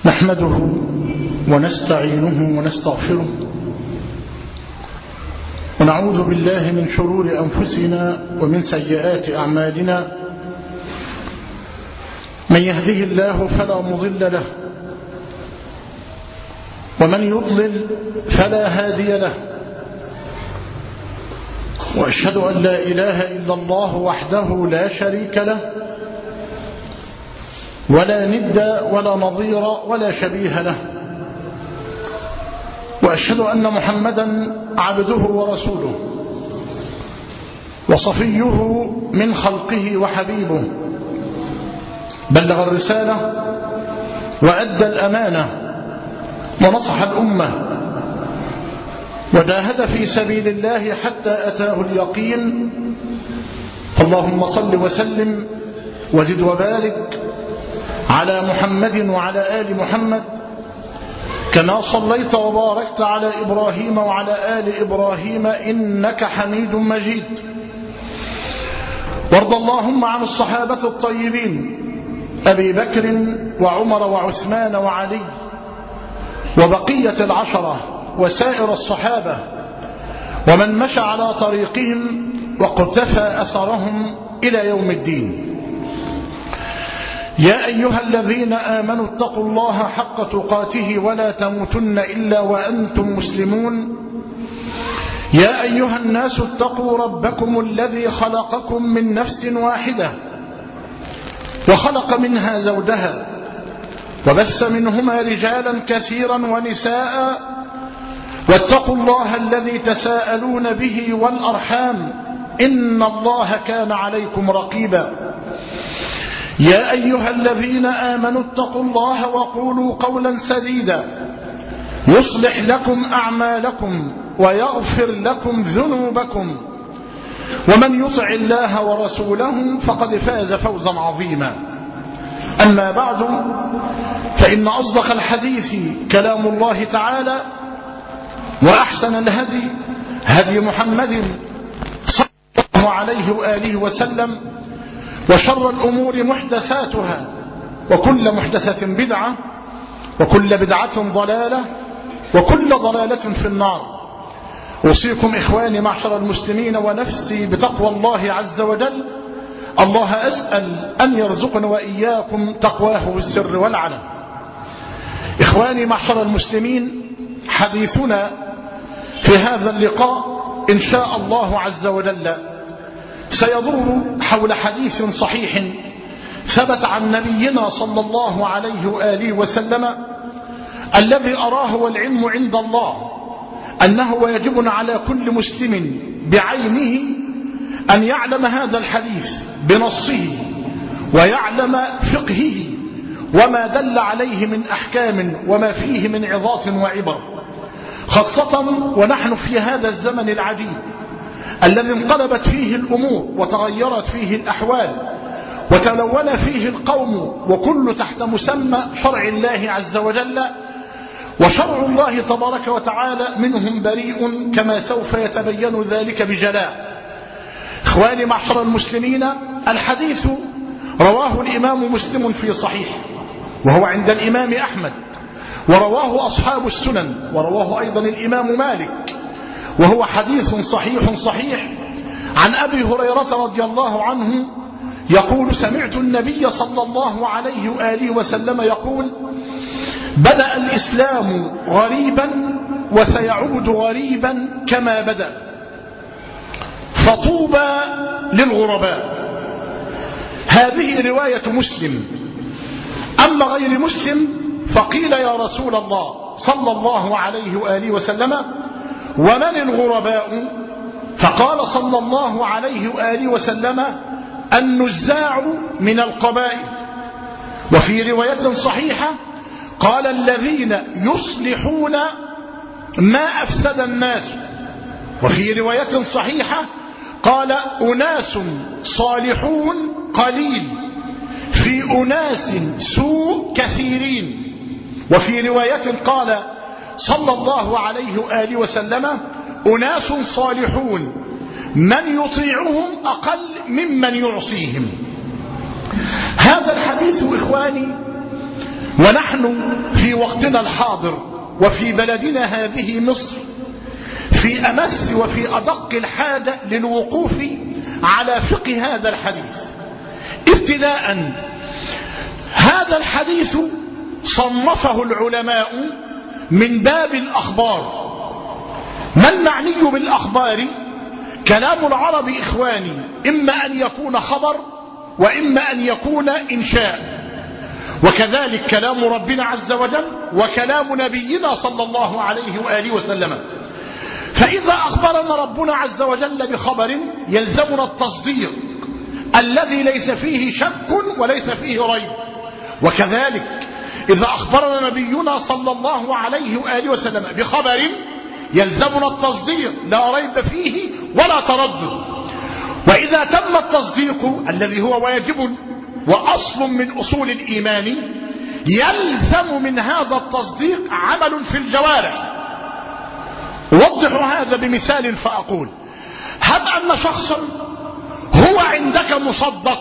نحمده ونستعينه ونستغفره ونعوذ بالله من شرور أنفسنا ومن سيئات أعمالنا. من يهده الله فلا مضل له ومن يضلل فلا هادي له، وأشهد أن لا إله إلا الله وحده لا شريك له ولا ند ولا نظير ولا شبيه له، وأشهد أن محمدا عبده ورسوله وصفيه من خلقه وحبيبه، بلغ الرسالة وأدى الأمانة ونصح الأمة وجاهد في سبيل الله حتى أتاه اليقين. اللهم صل وسلم وزد وبارك على محمد وعلى آل محمد كما صليت وباركت على إبراهيم وعلى آل إبراهيم إنك حميد مجيد. وارض اللهم عن الصحابة الطيبين أبي بكر وعمر وعثمان وعلي وبقية العشرة وسائر الصحابة ومن مشى على طريقهم واقتفى أثرهم إلى يوم الدين. يا أيها الذين آمنوا اتقوا الله حق تقاته ولا تموتن إلا وأنتم مسلمون. يا أيها الناس اتقوا ربكم الذي خلقكم من نفس واحدة وخلق منها زوجها وبث منهما رجالا كثيرا ونساء، واتقوا الله الذي تساءلون به والأرحام إن الله كان عليكم رقيبا. يا أيها الذين آمنوا اتقوا الله وقولوا قولا سديدا يصلح لكم أعمالكم ويغفر لكم ذنوبكم، ومن يطع الله ورسوله فقد فاز فوزا عظيما. أما بعد، فإن أصدق الحديث كلام الله تعالى، وأحسن الهدي هدي محمد صلى الله عليه وآله وسلم، وشر الأمور محدثاتها وكل محدثة بدعة وكل بدعة ضلالة وكل ضلالة في النار. أوصيكم إخواني معشر المسلمين ونفسي بتقوى الله عز وجل. الله أسأل أن يرزقنا وإياكم تقواه في السر والعلن. إخواني معشر المسلمين، حديثنا في هذا اللقاء إن شاء الله عز وجل سيدور حول حديث صحيح ثبت عن نبينا صلى الله عليه وآله وسلم، الذي أراه والعلم عند الله أنه يجب على كل مسلم بعينه أن يعلم هذا الحديث بنصه ويعلم فقهه وما دل عليه من أحكام وما فيه من عظات وعبر، خاصة ونحن في هذا الزمن العجيب الذي انقلبت فيه الأمور وتغيرت فيه الأحوال وتلون فيه القوم، وكل تحت مسمى شرع الله عز وجل، وشرع الله تبارك وتعالى منهم بريء كما سوف يتبين ذلك بجلاء. إخواني معشر المسلمين، الحديث رواه الإمام مسلم في صحيح، وهو عند الإمام أحمد، ورواه أصحاب السنن، ورواه أيضا الإمام مالك، وهو حديث صحيح عن أبي هريرة رضي الله عنه يقول: سمعت النبي صلى الله عليه وآله وسلم يقول: بدأ الإسلام غريبا وسيعود غريبا كما بدأ، فطوبى للغرباء. هذه رواية مسلم. أما غير مسلم فقيل: يا رسول الله صلى الله عليه وآله وسلم، ومن الغرباء؟ فقال صلى الله عليه وآله وسلم: النزاع من القبائل. وفي رواية صحيحة قال: الذين يصلحون ما أفسد الناس. وفي رواية صحيحة قال: أناس صالحون قليل في أناس سوء كثيرين. وفي رواية قال صلى الله عليه وآله وسلم: أناس صالحون من يطيعهم أقل ممن يعصيهم. هذا الحديث إخواني ونحن في وقتنا الحاضر وفي بلدنا هذه مصر في أمس وفي أدق الحاجة للوقوف على فقه هذا الحديث. ابتداء، هذا الحديث صنفه العلماء من باب الأخبار. ما المعني بالأخبار؟ كلام العرب إخواني إما أن يكون خبر وإما أن يكون إنشاء، وكذلك كلام ربنا عز وجل وكلام نبينا صلى الله عليه وآله وسلم. فإذا أخبرنا ربنا عز وجل بخبر يلزمنا التصديق الذي ليس فيه شك وليس فيه ريب، وكذلك إذا أخبرنا نبينا صلى الله عليه وآله وسلم بخبر يلزمنا التصديق لا ريب فيه ولا تردد. وإذا تم التصديق الذي هو واجب وأصل من أصول الإيمان، يلزم من هذا التصديق عمل في الجوارح. أوضح هذا بمثال فأقول: هب أن شخصا هو عندك مصدق،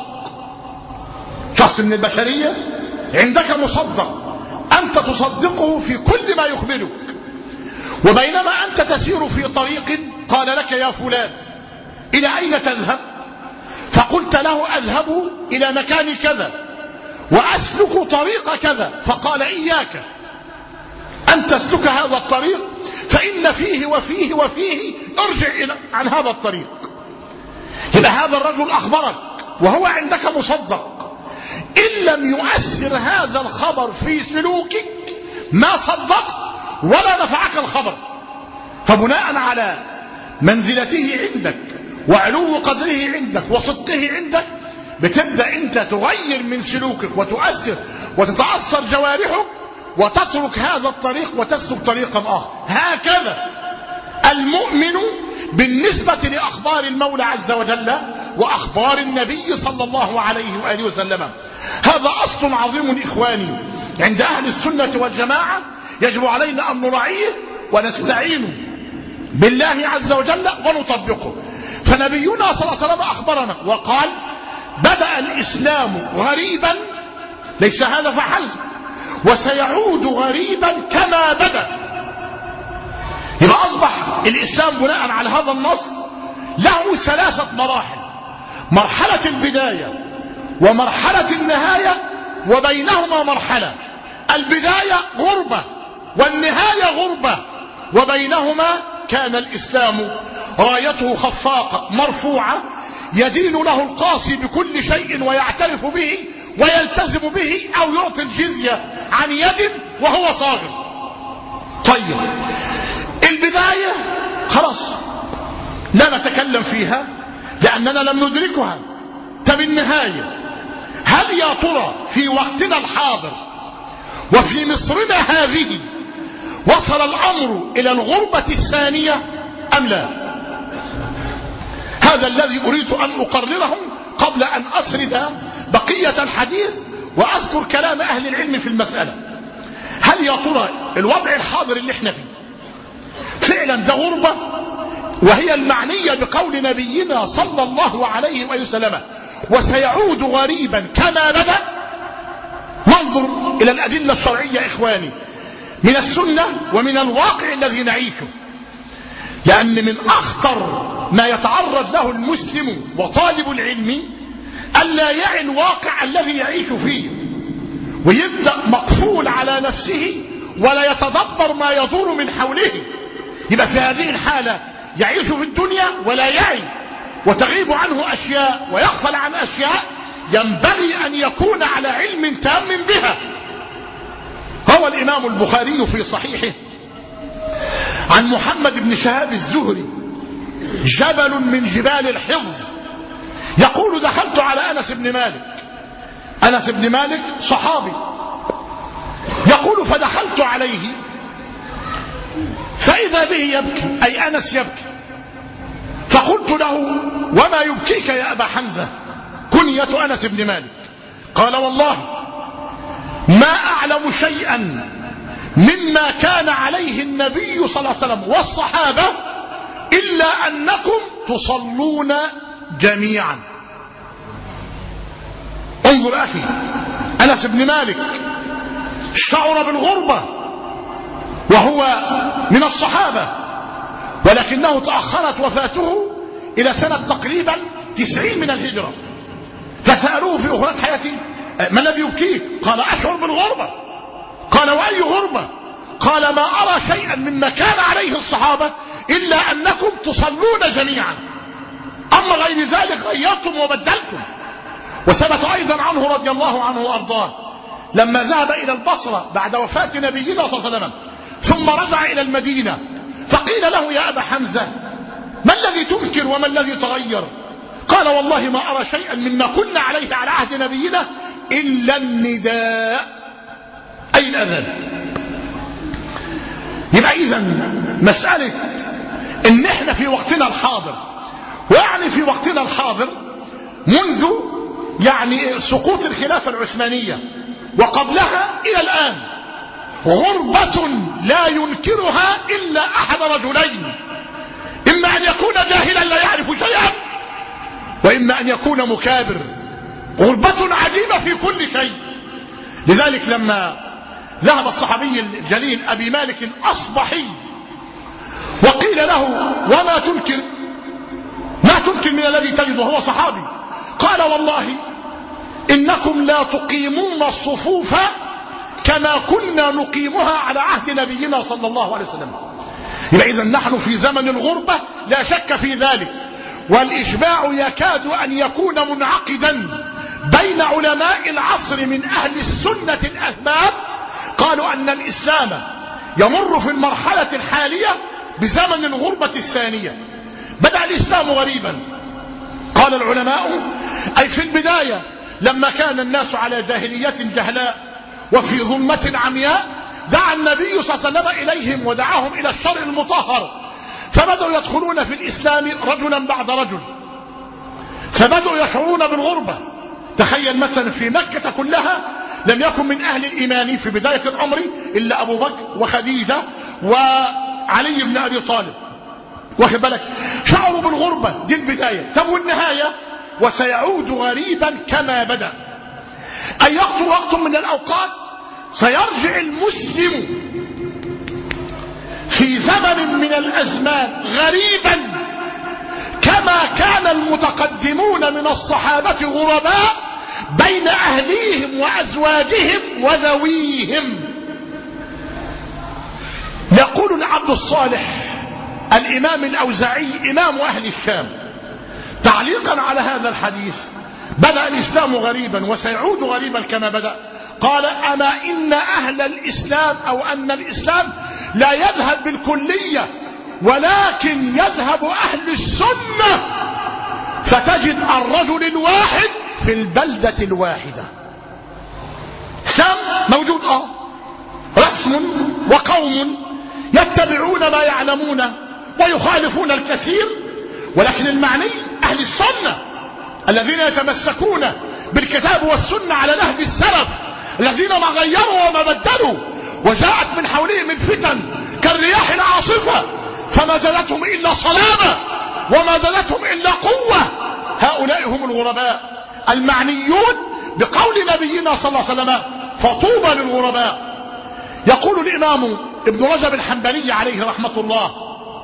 شخص من البشرية عندك مصدق، أنت تصدقه في كل ما يخبرك، وبينما أنت تسير في طريق قال لك: يا فلان إلى أين تذهب؟ فقلت له: أذهب إلى مكان كذا وأسلك طريق كذا، فقال: إياك أن تسلك هذا الطريق فإن فيه وفيه وفيه، ارجع عن هذا الطريق. يبقى هذا الرجل أخبرك وهو عندك مصدق، إن لم يؤثر هذا الخبر في سلوكك ما صدقت ولا نفعك الخبر. فبناء على منزلته عندك وعلو قدره عندك وصدقه عندك بتبدأ أنت تغير من سلوكك وتؤثر وتتأثر جوارحك وتترك هذا الطريق وتسلك طريقا آخر. هكذا المؤمن بالنسبة لأخبار المولى عز وجل وأخبار النبي صلى الله عليه وآله وسلم. هذا أصل عظيم إخواني عند أهل السنة والجماعة، يجب علينا أن نراعيه ونستعين بالله عز وجل ونطبقه. فنبينا صلى الله عليه وسلم أخبرنا وقال: بدأ الإسلام غريبا، ليس هذا فحسب، وسيعود غريبا كما بدأ. يبقى أصبح الإسلام بناء على هذا النص له ثلاثة مراحل: مرحلة البداية ومرحلة النهاية وبينهما مرحلة. البداية غربة والنهاية غربة، وبينهما كان الإسلام رايته خفاقة مرفوعة يدين له القاصي بكل شيء ويعترف به ويلتزم به أو يعطي الجزية عن يد وهو صاغر. طيب، البداية خلاص لا نتكلم فيها لأننا لم ندركها. طب النهاية، هل يا ترى في وقتنا الحاضر وفي مصرنا هذه وصل الأمر إلى الغربة الثانية أم لا؟ هذا الذي أريد أن أقرره قبل أن أسرد بقية الحديث وأذكر كلام أهل العلم في المسألة. هل يا ترى الوضع الحاضر اللي احنا فيه فعلا ده غربة، وهي المعنية بقول نبينا صلى الله عليه وسلم: وسيعود غريبا كما بدأ؟ ننظر إلى الأدلة الشرعية إخواني من السنة ومن الواقع الذي نعيشه، لأن من أخطر ما يتعرض له المسلم وطالب العلم ألا يعي الواقع الذي يعيش فيه ويبدأ مقفول على نفسه ولا يتدبر ما يدور من حوله. يبقى في هذه الحالة يعيش في الدنيا ولا يعي، وتغيب عنه أشياء ويغفل عن أشياء ينبغي أن يكون على علم تام بها. روى الإمام البخاري في صحيحه عن محمد بن شهاب الزهري جبل من جبال الحفظ يقول: دخلت على أنس بن مالك. أنس بن مالك صحابي، يقول: فدخلت عليه فإذا به يبكي، أي أنس يبكي. فقلت له: وما يبكيك يا أبا حمزة؟ كنية أنس بن مالك. قال: والله ما أعلم شيئا مما كان عليه النبي صلى الله عليه وسلم والصحابة إلا أنكم تصلون جميعا. انظر أخي، أنس بن مالك شعر بالغربة وهو من الصحابة، ولكنه تأخرت وفاته إلى سنة تقريبا 90 من الهجرة. فسألوه في أخرى حياته ما الذي يبكيك؟ قال أشعر بالغربة. قال وأي غربة؟ قال ما أرى شيئا مما كان عليه الصحابة إلا أنكم تصلون جميعا، أما غير ذلك غيرتم وبدلتم. وثبت أيضا عنه رضي الله عنه وأرضاه لما ذهب إلى البصرة بعد وفاة نبينا صلى الله عليه وسلم ثم رجع إلى المدينة، فقيل له يا أبا حمزة ما الذي تنكر وما الذي تغير؟ قال والله ما أرى شيئا مما كنا عليه على عهد نبينا إلا النداء، أي الأذان. يبقى إذن مسألة إن إحنا في وقتنا الحاضر، ويعني في وقتنا الحاضر منذ يعني سقوط الخلافة العثمانية وقبلها إلى الآن، غربة لا ينكرها إلا أحد رجلين: إما أن يكون جاهلا لا يعرف شيئا، وإما أن يكون مكابر. غربة عجيبة في كل شيء. لذلك لما ذهب الصحابي الجليل أبي مالك الأصبحي وقيل له وما تنكر، ما تنكر من الذي تجد وهو صحابي؟ قال والله إنكم لا تقيمون الصفوف كما كنا نقيمها على عهد نبينا صلى الله عليه وسلم. يبقى إذن نحن في زمن الغربة لا شك في ذلك، والإجماع يكاد أن يكون منعقدا بين علماء العصر من أهل السنة الأثبات، قالوا أن الإسلام يمر في المرحلة الحالية بزمن الغربة الثانية. بدأ الإسلام غريبا، قال العلماء، أي في البداية لما كان الناس على جاهلية جهلاء وفي ظلمة عمياء، دعا النبي صلى الله عليه وسلم إليهم ودعاهم إلى الشرع المطهر، فبدأوا يدخلون في الإسلام رجلا بعد رجل، فبدأوا يشعرون بالغربة. تخيل مثلا في مكة كلها لم يكن من أهل الإيمان في بداية الأمر إلا أبو بكر وخديجة وعلي بن أبي طالب، واخد بالك؟ شعروا بالغربة، دي البداية. طب والنهاية؟ وسيعود غريبا كما بدأ، أي يخطر وقت من الأوقات سيرجع المسلم في زمن من الأزمان غريبا كما كان المتقدمون من الصحابة غرباء بين أهليهم وأزواجهم وذويهم. يقول العبد الصالح الإمام الأوزاعي إمام أهل الشام تعليقا على هذا الحديث: بدأ الإسلام غريبا وسيعود غريبا كما بدأ. قال: أما إن أهل الإسلام أو أن الإسلام لا يذهب بالكلية، ولكن يذهب أهل السنة، فتجد الرجل الواحد في البلدة الواحدة. سم موجود رسم وقوم يتبعون ما يعلمون ويخالفون الكثير، ولكن المعني أهل السنة الذين يتمسكون بالكتاب والسنة على نهج السلف، الذين ما غيروا وما بدلوا، وجاءت من حولهم الفتن كالرياح العاصفة فما زادتهم إلا صلابة وما زادتهم إلا قوة. هؤلاء هم الغرباء المعنيون بقول نبينا صلى الله عليه وسلم: فطوبى للغرباء. يقول الإمام ابن رجب الحنبلي عليه رحمة الله: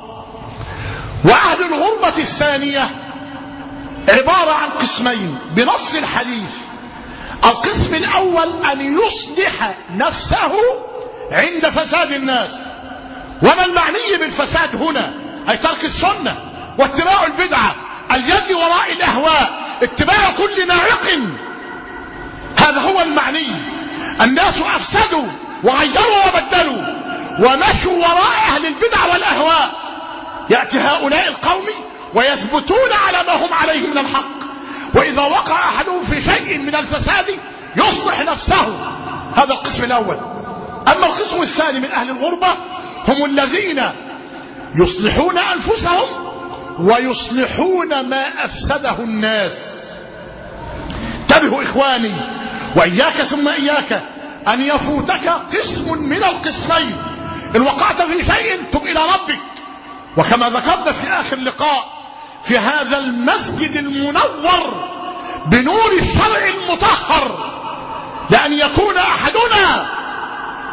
وأهل الغربة الثانية عبارة عن قسمين بنص الحديث. القسم الأول أن يصلح نفسه عند فساد الناس. وما المعني بالفساد هنا؟ أي ترك السنة واتباع البدعة، الجد وراء الأهواء، اتباع كل ناعق. هذا هو المعني. الناس أفسدوا وغيروا وبدلوا ومشوا وراء أهل البدع والأهواء. يأتي هؤلاء القوم ويثبتون على ما هم عليه من الحق، وإذا وقع أحدهم في شيء من الفساد يصلح نفسه. هذا القسم الأول. أما القسم الثاني من أهل الغربة هم الذين يصلحون أنفسهم ويصلحون ما أفسده الناس. انتبهوا إخواني، وإياك ثم إياك أن يفوتك قسم من القسمين. إن وقعت في شيء تب إلى ربك، وكما ذكرنا في آخر لقاء في هذا المسجد المنور بنور الشرع المطهر، لأن يكون أحدنا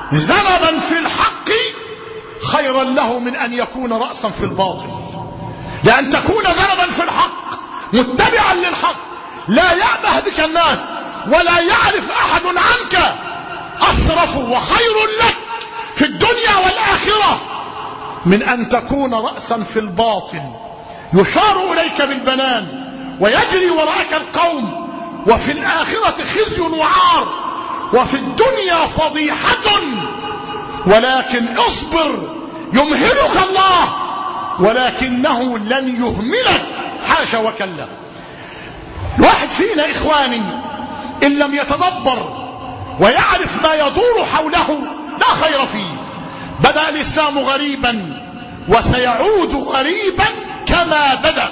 ذنبا في الحق خيرا له من أن يكون رأسا في الباطل. لأن تكون ذنبا في الحق متبعا للحق لا يأبه بك الناس ولا يعرف أحد عنك أشرف وخير لك في الدنيا والآخرة من أن تكون رأسا في الباطل يشار إليك بالبنان ويجري وراءك القوم، وفي الآخرة خزي وعار، وفي الدنيا فضيحة. ولكن اصبر يمهلك الله، ولكنه لن يهملك، حاشا وكلا. الواحد فينا إخواني إن لم يتدبر ويعرف ما يدور حوله لا خير فيه. بدأ الإسلام غريبا وسيعود غريبا كما بدأ.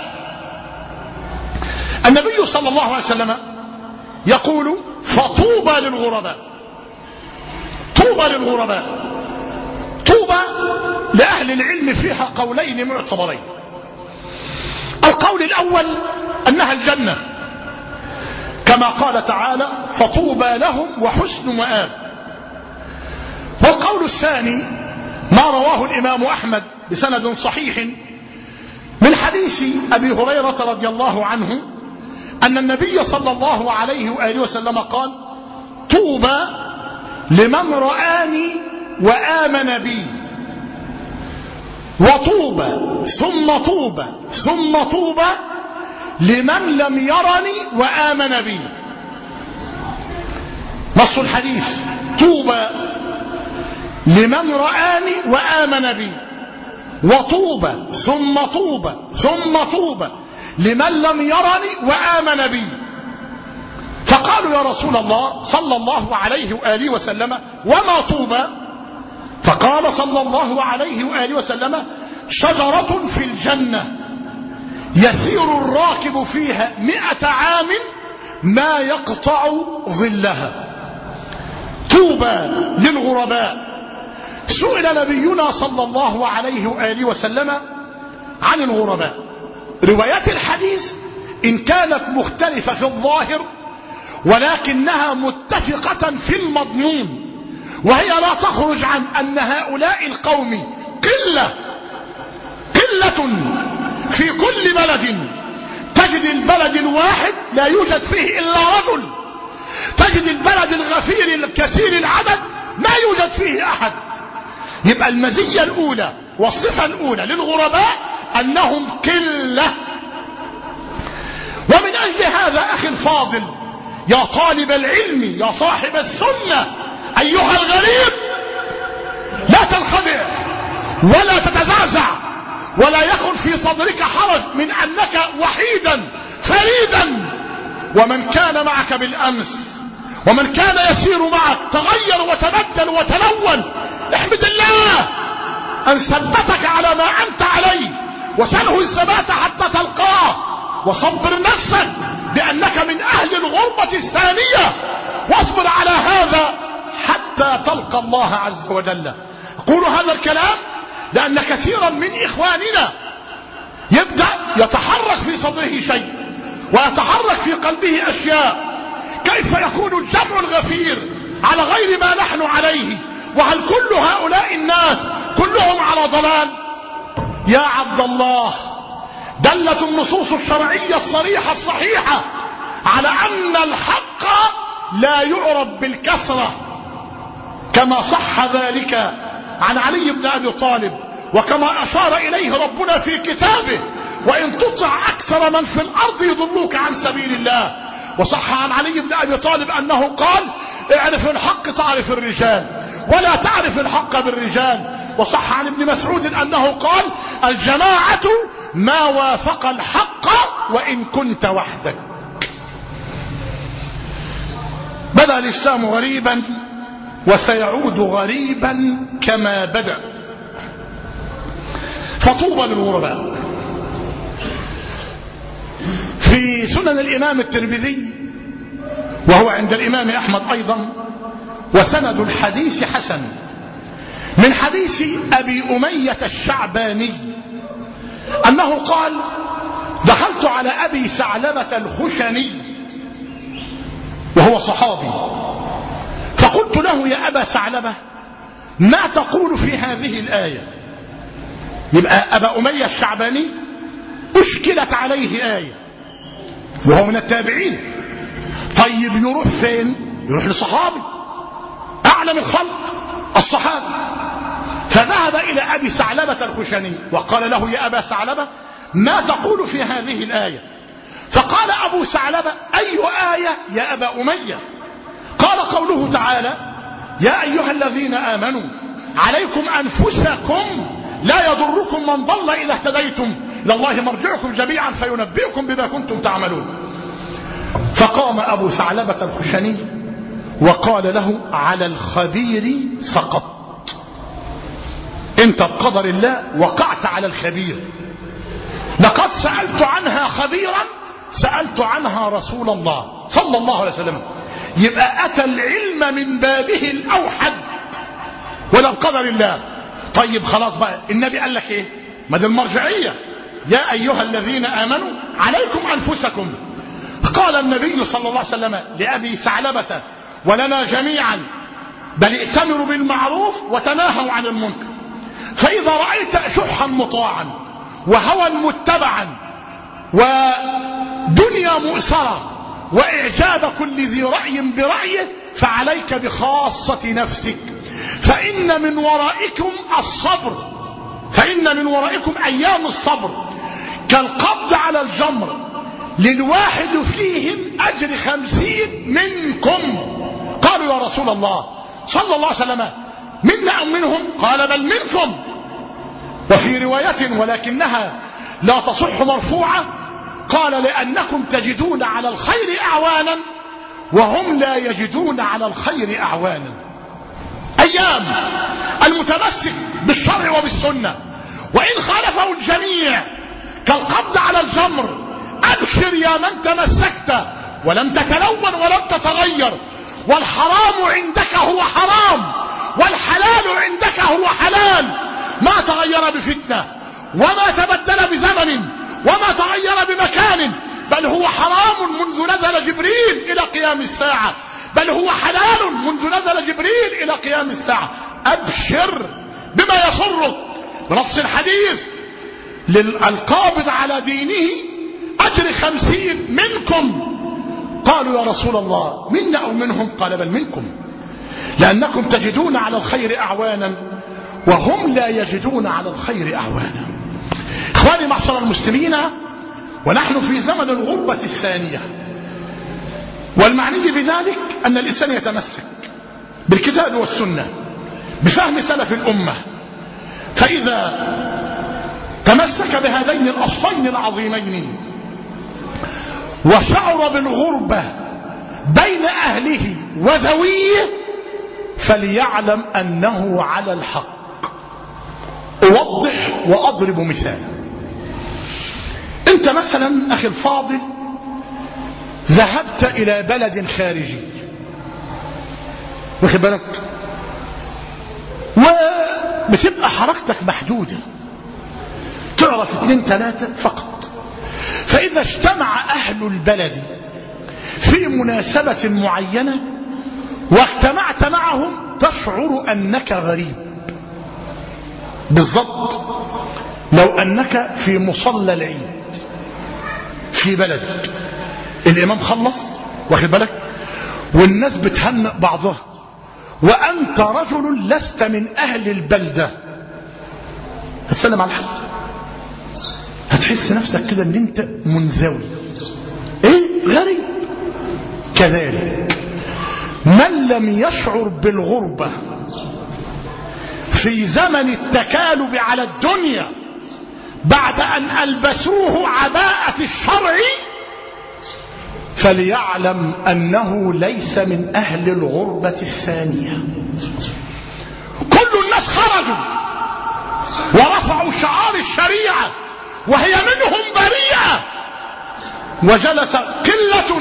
النبي صلى الله عليه وسلم يقول فطوبى للغرباء. طوبى للغرباء. طوبى لأهل العلم فيها قولين معتبرين. القول الأول أنها الجنة كما قال تعالى فطوبى لهم وحسن مآب. والقول الثاني ما رواه الإمام أحمد بسند صحيح من حديث أبي هريرة رضي الله عنه أن النبي صلى الله عليه وآله وسلم قال طوبى لمن رآني وآمن بي، وطوبى ثم طوبى ثم طوبى لمن لم يرني وآمن بي. نص الحديث طوبى لمن رآني وآمن بي، وطوبى ثم طوبى ثم طوبى لمن لم يرني وآمن بي. فقالوا يا رسول الله صلى الله عليه وآله وسلم وما طوبى؟ فقال صلى الله عليه وآله وسلم شجرة في الجنة يسير الراكب فيها 100 عام ما يقطع ظلها. طوبى للغرباء. سئل نبينا صلى الله عليه وآله وسلم عن الغرباء. روايات الحديث إن كانت مختلفة في الظاهر ولكنها متفقة في المضمون، وهي لا تخرج عن أن هؤلاء القوم قلة في كل بلد. تجد البلد الواحد لا يوجد فيه إلا رجل، تجد البلد الغفير الكثير العدد ما يوجد فيه أحد. يبقى المزية الأولى والصفة الأولى للغرباء أنهم قلة. ومن أجل هذا أخي الفاضل يا طالب العلم يا صاحب السنة أيها الغريب لا تنخدع ولا تتزعزع ولا يكن في صدرك حرج من أنك وحيدا فريدا. ومن كان معك بالأمس ومن كان يسير معك تغير وتبدل وتلون، احمد الله أن ثبتك على ما أنت عليه وسله الثبات حتى تلقاه، وصبر نفسك بأنك من أهل الغربة الثانية، واصبر على هذا حتى تلقى الله عز وجل. أقول هذا الكلام لأن كثيرا من إخواننا يبدأ يتحرك في صدره شيء ويتحرك في قلبه أشياء. كيف يكون الجمع الغفير على غير ما نحن عليه؟ وهل كل هؤلاء الناس كلهم على ضلال؟ يا عبد الله دلت النصوص الشرعية الصريحة الصحيحة على أن الحق لا يعرف بالكثرة، كما صح ذلك عن علي بن أبي طالب وكما أشار إليه ربنا في كتابه وإن تطع أكثر من في الأرض يضلوك عن سبيل الله. وصح عن علي بن أبي طالب أنه قال اعرف الحق تعرف الرجال ولا تعرف الحق بالرجال. وصح عن ابن مسعود أنه قال الجماعة ما وافق الحق وإن كنت وحدك. بدأ الإسلام غريبا وسيعود غريبا كما بدأ. فطوبى للغرباء. في سنن الإمام الترمذي وهو عند الإمام أحمد أيضا وسند الحديث حسن من حديث أبي أمية الشعباني أنه قال دخلت على أبي ثعلبة الخشني وهو صحابي فقلت له يا أبا ثعلبة ما تقول في هذه الآية؟ يبقى أبا أمية الشعباني أشكلت عليه آية وهو من التابعين. طيب يروح فين؟ يروح لصحابي أعلم الخلق الصحابة، فذهب إلى أبي ثعلبة الخشني وقال له: يا أبا ثعلبة ما تقول في هذه الآية؟ فقال أبو ثعلبة: أي آية يا أبا أمية؟ قال: قوله تعالى: يا أيها الذين آمنوا عليكم أنفسكم لا يضركم من ضل إذا اهتديتم إلى الله مرجعكم جميعا فينبئكم بما كنتم تعملون. فقام أبو ثعلبة الخشني وقال له: على الخبير سقط، انت بقدر الله وقعت على الخبير. لقد سألت عنها خبيرا، سألت عنها رسول الله صلى الله عليه وسلم. يبقى أتى العلم من بابه الأوحد ولا بقدر الله. طيب خلاص بقى، النبي قال لك ايه؟ ما دي المرجعية، يا أيها الذين آمنوا عليكم أنفسكم. قال النبي صلى الله عليه وسلم لأبي ثعلبة ولنا جميعا: بل ائتمروا بالمعروف وتناهوا عن المنكر، فإذا رأيت شحا مطاعا وهوى متبعا ودنيا مؤثرة وإعجاب كل ذي رأي برأيه فعليك بخاصة نفسك، فإن من ورائكم الصبر، فإن من ورائكم أيام الصبر كالقبض على الجمر، للواحد فيهم أجر 50 منكم. قالوا: يا رسول الله صلى الله عليه وسلم منا أم منهم؟ قال: بل منكم. وفي رواية ولكنها لا تصح مرفوعة قال: لأنكم تجدون على الخير أعوانا وهم لا يجدون على الخير أعوانا. أيام المتمسك بالشرع وبالسنة وإن خالفه الجميع كالقبض على الجمر. أبشر يا من تمسكت ولم تتلون ولم تتغير، والحرام عندك هو حرام والحلال عندك هو حلال، ما تغير بفتنة وما تبدل بزمن وما تغير بمكان، بل هو حرام منذ نزل جبريل إلى قيام الساعة، بل هو حلال منذ نزل جبريل إلى قيام الساعة. أبشر بما يسرك. بنص الحديث: للقابض على دينه أجر 50 منكم. قالوا: يا رسول الله منا أو منهم؟ قال: بل منكم، لأنكم تجدون على الخير أعوانا وهم لا يجدون على الخير أعوانا. إخواني معشر المسلمين، ونحن في زمن الغربة الثانية، والمعني بذلك أن الإنسان يتمسك بالكتاب والسنة بفهم سلف الأمة، فإذا تمسك بهذين الأصلين العظيمين وشعر بالغربة بين أهله وذويه فليعلم أنه على الحق. أوضح وأضرب مثال. أنت مثلا أخي الفاضل ذهبت إلى بلد خارجي، واخد بالك، وبتبقى حركتك محدودة، تعرف 2 3 فقط. فإذا اجتمع أهل البلد في مناسبة معينة واجتمعت معهم تشعر أنك غريب. بالضبط لو أنك في مصلى العيد في بلدك، الإمام خلص، واخد بالك، والناس بتهنئ بعضها، وأنت رجل لست من أهل البلدة، هتسلم على الحق، هتحس نفسك كده ان انت منزوي، ايه، غريب. كذلك من لم يشعر بالغربة في زمن التكالب على الدنيا بعد أن ألبسوه عباءة الشرع فليعلم أنه ليس من أهل الغربة الثانية. كل الناس خرجوا ورفعوا شعار الشريعة وهي منهم بريئة، وجلس قلة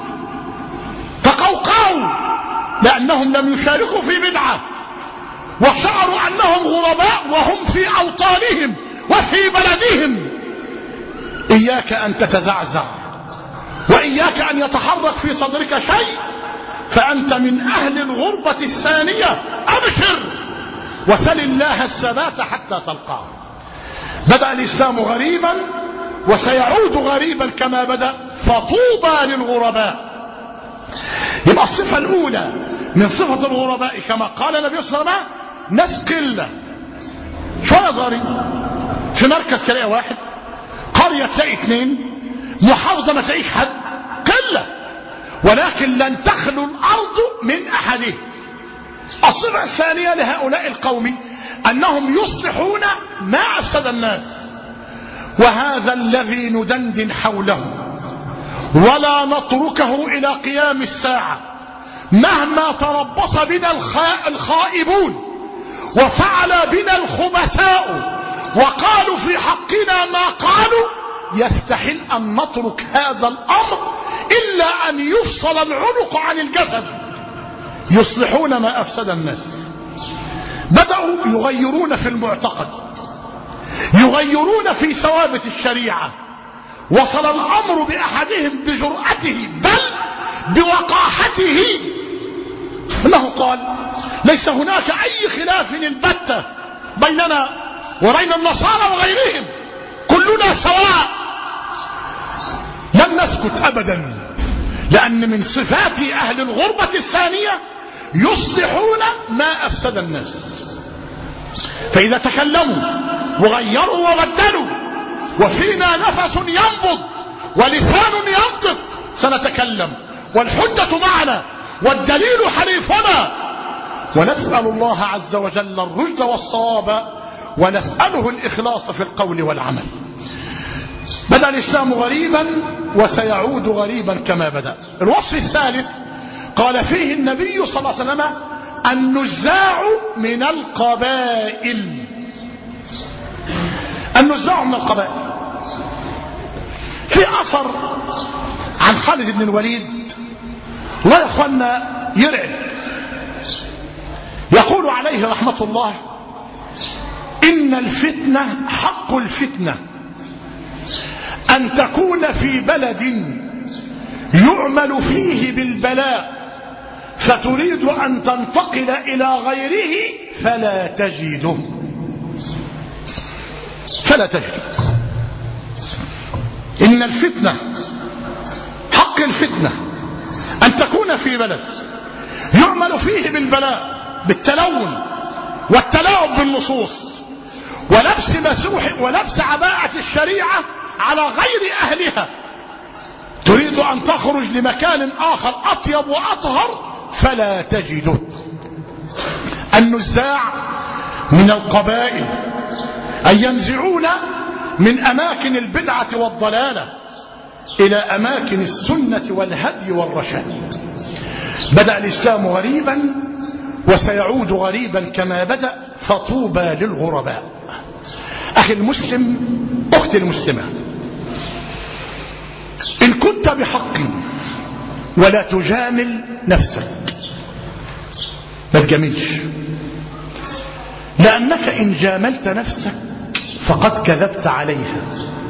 تقوقعوا لأنهم لم يشاركوا في بدعة وشعروا أنهم غرباء وهم في أوطانهم وفي بلدهم. إياك أن تتزعزع وإياك أن يتحرك في صدرك شيء، فأنت من أهل الغربة الثانية. أبشر وسل الله الثبات حتى تلقاه. بدأ الإسلام غريبا وسيعود غريبا كما بدأ، فطوبى للغرباء. يبقى الصفة الأولى من صفة الغرباء كما قال النبي صلى الله عليه وسلم ناس قلة، شوية صغيرين، في مركز تلاقي واحد، قرية تلاقي اثنين، محافظة ما تلاقيش حد، قلة، ولكن لن تخلو الأرض من أحدهم. الصفة الثانية لهؤلاء القوم أنهم يصلحون ما أفسد الناس، وهذا الذي ندندن حوله ولا نتركه إلى قيام الساعة، مهما تربص بنا الخائبون وفعل بنا الخبثاء وقالوا في حقنا ما قالوا، يستحيل أن نترك هذا الأمر إلا أن يفصل العنق عن الجسد. يصلحون ما أفسد الناس. بدأوا يغيرون في المعتقد، يغيرون في ثوابت الشريعة. وصل الأمر بأحدهم بجرأته بل بوقاحته أنه قال ليس هناك أي خلاف البتة بيننا وبين النصارى وغيرهم، كلنا سواء. لم نسكت أبدا، لأن من صفات أهل الغربة الثانية يصلحون ما أفسد الناس. فإذا تكلموا وغيروا وبدلوا وفينا نفس ينبض ولسان ينطق سنتكلم، والحجة معنا والدليل حليفنا، ونسأل الله عز وجل الرشد والصواب، ونسأله الإخلاص في القول والعمل. بدأ الإسلام غريبا وسيعود غريبا كما بدأ. الوصف الثالث قال فيه النبي صلى الله عليه وسلم النزاع من القبائل. النزاع من القبائل. في أثر عن خالد بن الوليد، الله يا اخوانا يرعب، يقول عليه رحمة الله إن الفتنة حق الفتنة أن تكون في بلد يعمل فيه بالبلاء فتريد أن تنتقل إلى غيره فلا تجده. إن الفتنة حق الفتنة أن تكون في بلد يعمل فيه بالبلاء، بالتلون والتلاعب بالنصوص ولبس عباءة الشريعة على غير أهلها، تريد أن تخرج لمكان آخر أطيب وأطهر فلا تجده. النزاع من القبائل أن ينزعون من أماكن البدعة والضلالة إلى أماكن السنة والهدي والرشاد. بدأ الإسلام غريبا وسيعود غريبا كما بدأ، فطوبى للغرباء. أخي المسلم، أختي المسلمة، إن كنت بحق ولا تجامل نفسك، ما تجاملش، لأنك إن جاملت نفسك فقد كذبت عليها.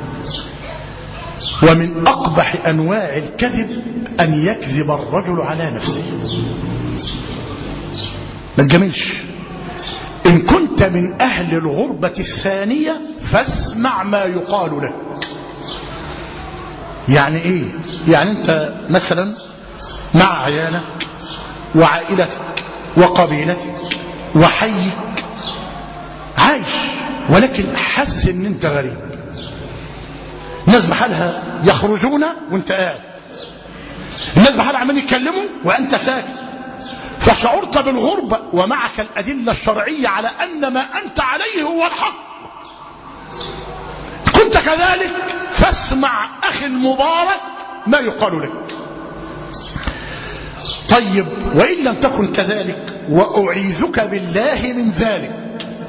ومن أقبح أنواع الكذب أن يكذب الرجل على نفسه. ما تجاملش. إن كنت من أهل الغربة الثانية فاسمع ما يقال لك. يعني إيه؟ يعني أنت مثلا مع عيالك وعائلتك وقبيلتك وحيك عايش، ولكن حاسس ان انت غريب. الناس بحالها يخرجون وانت قاعد، الناس بحالها عمال يتكلموا وانت ساكت، فشعرت بالغربة ومعك الأدلة الشرعية على أن ما أنت عليه هو الحق. كنت كذلك فاسمع أخي المبارك ما يقال لك. طيب وإن لم تكن كذلك وأعيذك بالله من ذلك،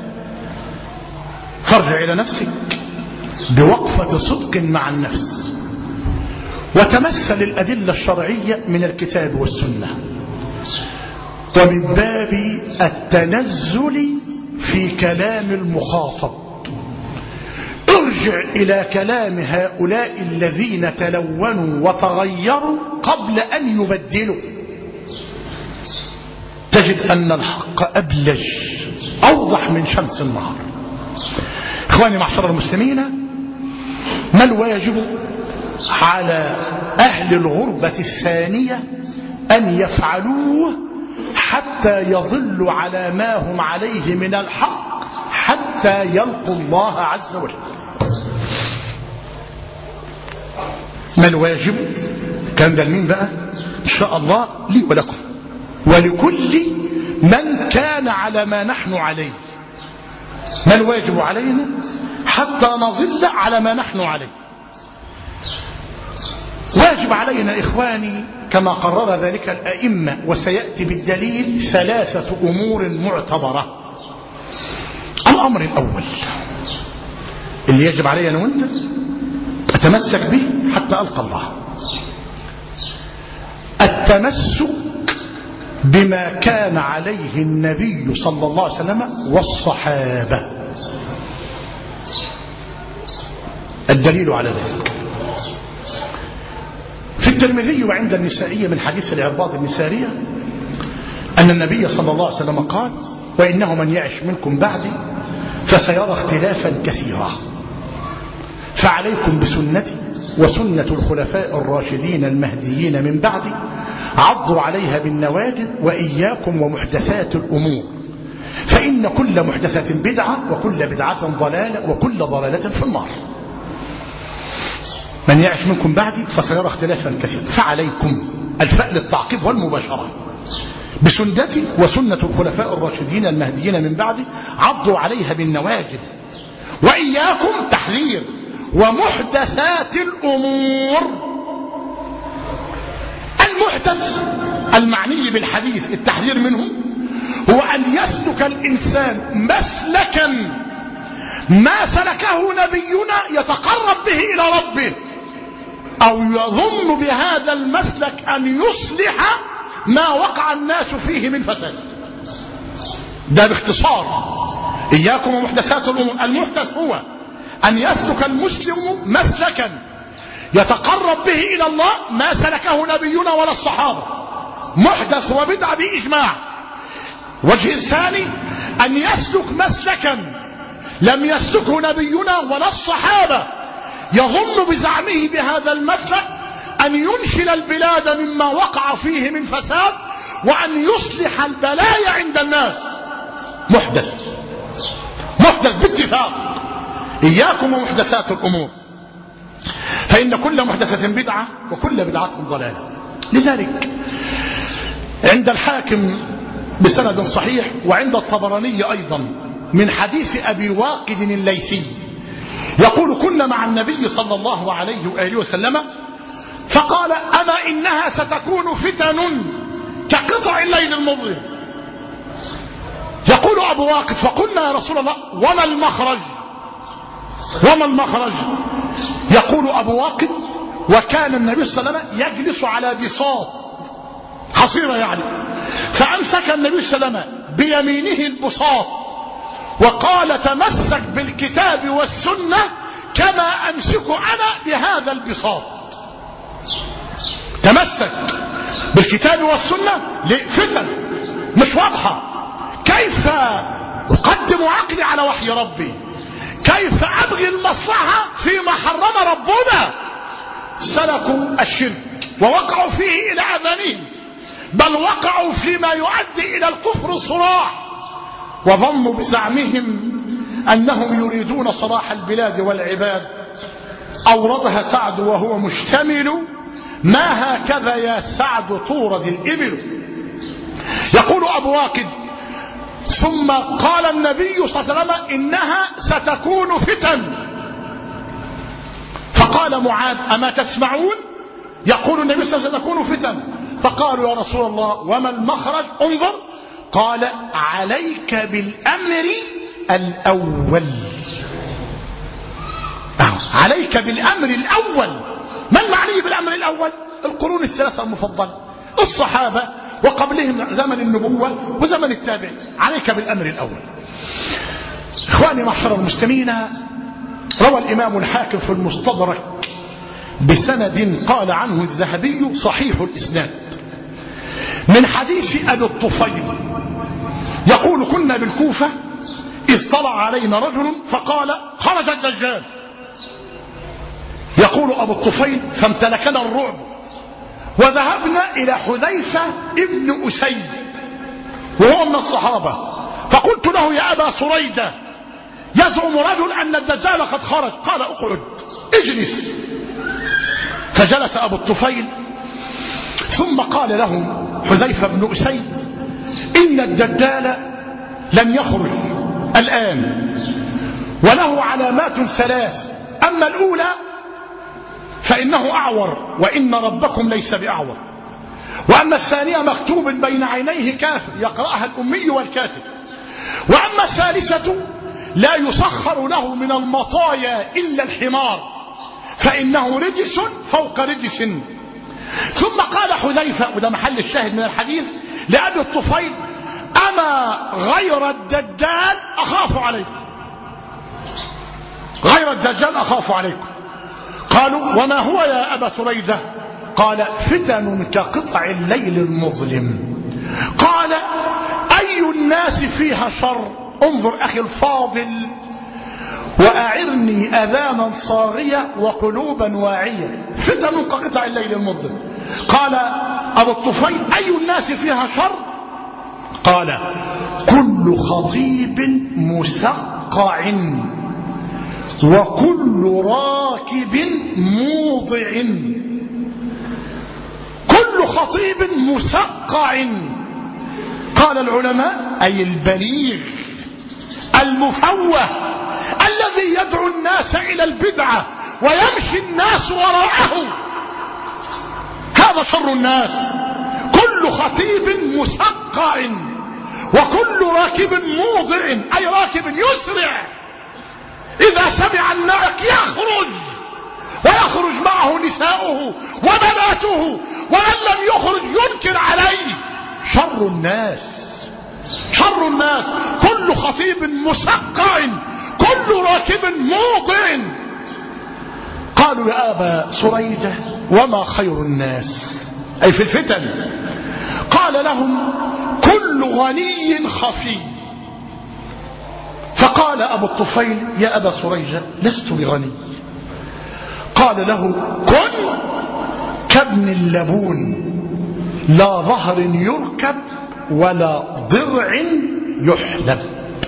فارجع إلى نفسك بوقفة صدق مع النفس وتمثل الأدلة الشرعية من الكتاب والسنة، ومن باب التنزل في كلام المخاطب ارجع إلى كلام هؤلاء الذين تلونوا وتغيروا قبل أن يبدلوا، تجد أن الحق أبلج أوضح أوضح من شمس النهار. إخواني معشر المسلمين، ما الواجب على أهل الغربة الثانية أن يفعلوه حتى يظلوا على ما هم عليه من الحق حتى يلقوا الله عز وجل؟ ما الواجب؟ كان ده لمين بقى؟ إن شاء الله لي ولكم ولكل من كان على ما نحن عليه. ما الواجب علينا حتى نظل على ما نحن عليه؟ واجب علينا إخواني كما قرر ذلك الأئمة، وسيأتي بالدليل، 3 أمور معتبرة. الأمر الأول اللي يجب علي أنا وأنت أتمسك به حتى ألقى الله، التمسك بما كان عليه النبي صلى الله عليه وسلم والصحابة. الدليل على ذلك في الترمذي وعند النسائي من حديث العرباض بن سارية أن النبي صلى الله عليه وسلم قال: وإنه من يعش منكم بعدي فسيرى اختلافا كثيرا، فعليكم بسنتي وسنة الخلفاء الراشدين المهديين من بعدي، عضوا عليها بالنواجذ، وإياكم ومحدثات الأمور، فإن كل محدثة بدعة وكل بدعة ضلالة وكل ضلالة في النار. من يعش منكم بعدي فسيرى اختلافا كثيرا، فعليكم، الفاء للتعقيب والمباشرة، بسنتي وسنة الخلفاء الراشدين المهديين من بعدي، عضوا عليها بالنواجذ، وإياكم، تحذير، ومحدثات الأمور. المحدث المعني بالحديث التحذير منه هو أن يسلك الإنسان مسلكا ما سلكه نبينا يتقرب به إلى ربه، أو يظن بهذا المسلك أن يصلح ما وقع الناس فيه من فساد. ده باختصار. إياكم ومحدثات الأمور. المحدث هو أن يسلك المسلم مسلكا يتقرب به إلى الله ما سلكه نبينا ولا الصحابة، محدث وبدعة بإجماع. وجه الثاني أن يسلك مسلكا لم يسلكه نبينا ولا الصحابة، يظن بزعمه بهذا المسلك أن ينشل البلاد مما وقع فيه من فساد وأن يصلح البلايا عند الناس. محدث باتفاق. إياكم ومحدثات الأمور، فإن كل محدثة بدعة وكل بدعة ضلالة. لذلك عند الحاكم بسند صحيح وعند الطبراني أيضا من حديث أبي واقد الليثي يقول: كنا مع النبي صلى الله عليه وآله وسلم فقال: أما إنها ستكون فتن كقطع الليل المظلم. يقول أبو واقد: فقلنا يا رسول الله وما المخرج؟ يقول أبو واقد: وكان النبي صلى الله عليه وسلم يجلس على بساط حصيرة يعني، فأمسك النبي صلى الله عليه وسلم بيمينه البساط وقال: تمسك بالكتاب والسنة كما أمسك أنا بهذا البساط. تمسك بالكتاب والسنة. فتن مش واضحة، كيف أقدم عقلي على وحي ربي؟ كيف أبغي المصلحة فيما حرم ربنا؟ سلكوا الشرك ووقعوا فيه إلى أذانهم، بل وقعوا فيما يؤدي إلى الكفر الصراح، وظنوا بزعمهم أنهم يريدون صلاح البلاد والعباد. أوردها سعد وهو مشتمل: ما هكذا يا سعد تورد الإبل. يقول أبو واقد: ثم قال النبي صلى الله عليه وسلم: إنها ستكون فتن. فقال معاذ: أما تسمعون؟ يقول النبي صلى الله عليه وسلم: تكون فتن. فقالوا: يا رسول الله وما المخرج؟ انظر، قال: عليك بالأمر الأول. عليك بالأمر الأول. ما المعني بالأمر الأول؟ القرون الثلاثة المفضلة، الصحابة وقبلهم زمن النبوة وزمن التابعين. عليك بالأمر الأول. إخواني معشر المسلمين، روى الإمام الحاكم في المستدرك بسند قال عنه الذهبي صحيح الإسناد من حديث أبي الطفيل يقول: كنا بالكوفة إذ طلع علينا رجل فقال خرج الدجال. يقول أبو الطفيل فامتلكنا الرعب وذهبنا إلى حذيفة ابن أسيد وهو من الصحابة، فقلت له يا أبا سريدة يزعم رجل أن الدجال قد خرج. قال اقعد اجلس. فجلس أبو الطفيل ثم قال لهم حذيفة بن أسيد إن الدجال لن يخرج الآن وله علامات ثلاث، أما الأولى فإنه أعور وإن ربكم ليس بأعور، وأما الثانية مكتوب بين عينيه كافر يقرأها الأمي والكاتب، وأما الثالثة لا يسخر له من المطايا إلا الحمار فإنه رجس فوق رجس. ثم قال حذيفة وده محل الشاهد من الحديث لأبي الطفيل أما غير الدجال أخاف عليكم، غير الدجال أخاف عليكم. قالوا وما هو يا أبا سريدة؟ قال فتن كقطع الليل المظلم. قال أي الناس فيها شر؟ انظر أخي الفاضل وأعرني أذانا صاغية وقلوبا واعية. فتن كقطع الليل المظلم. قال أبو الطفيل أي الناس فيها شر؟ قال كل خطيب مسقع وكل راكب موضع. كل خطيب مسقع. قال العلماء أي البليغ المفوه الذي يدعو الناس إلى البدعة ويمشي الناس وراءه، هذا شر الناس. كل خطيب مسقع وكل راكب موضع أي راكب يسرع إذا سمع النعق يخرج ويخرج معه نساؤه وبناته، ومن لم يخرج ينكر عليه. شر الناس، شر الناس. كل خطيب مسقع كل راكب موضع. قالوا يا أبا سريدة وما خير الناس أي في الفتن؟ قال لهم كل غني خفي. فقال أبو الطفيل يا أبا سريجة لست بغني. قال له كن كابن اللبون لا ظهر يركب ولا ضرع يحلب.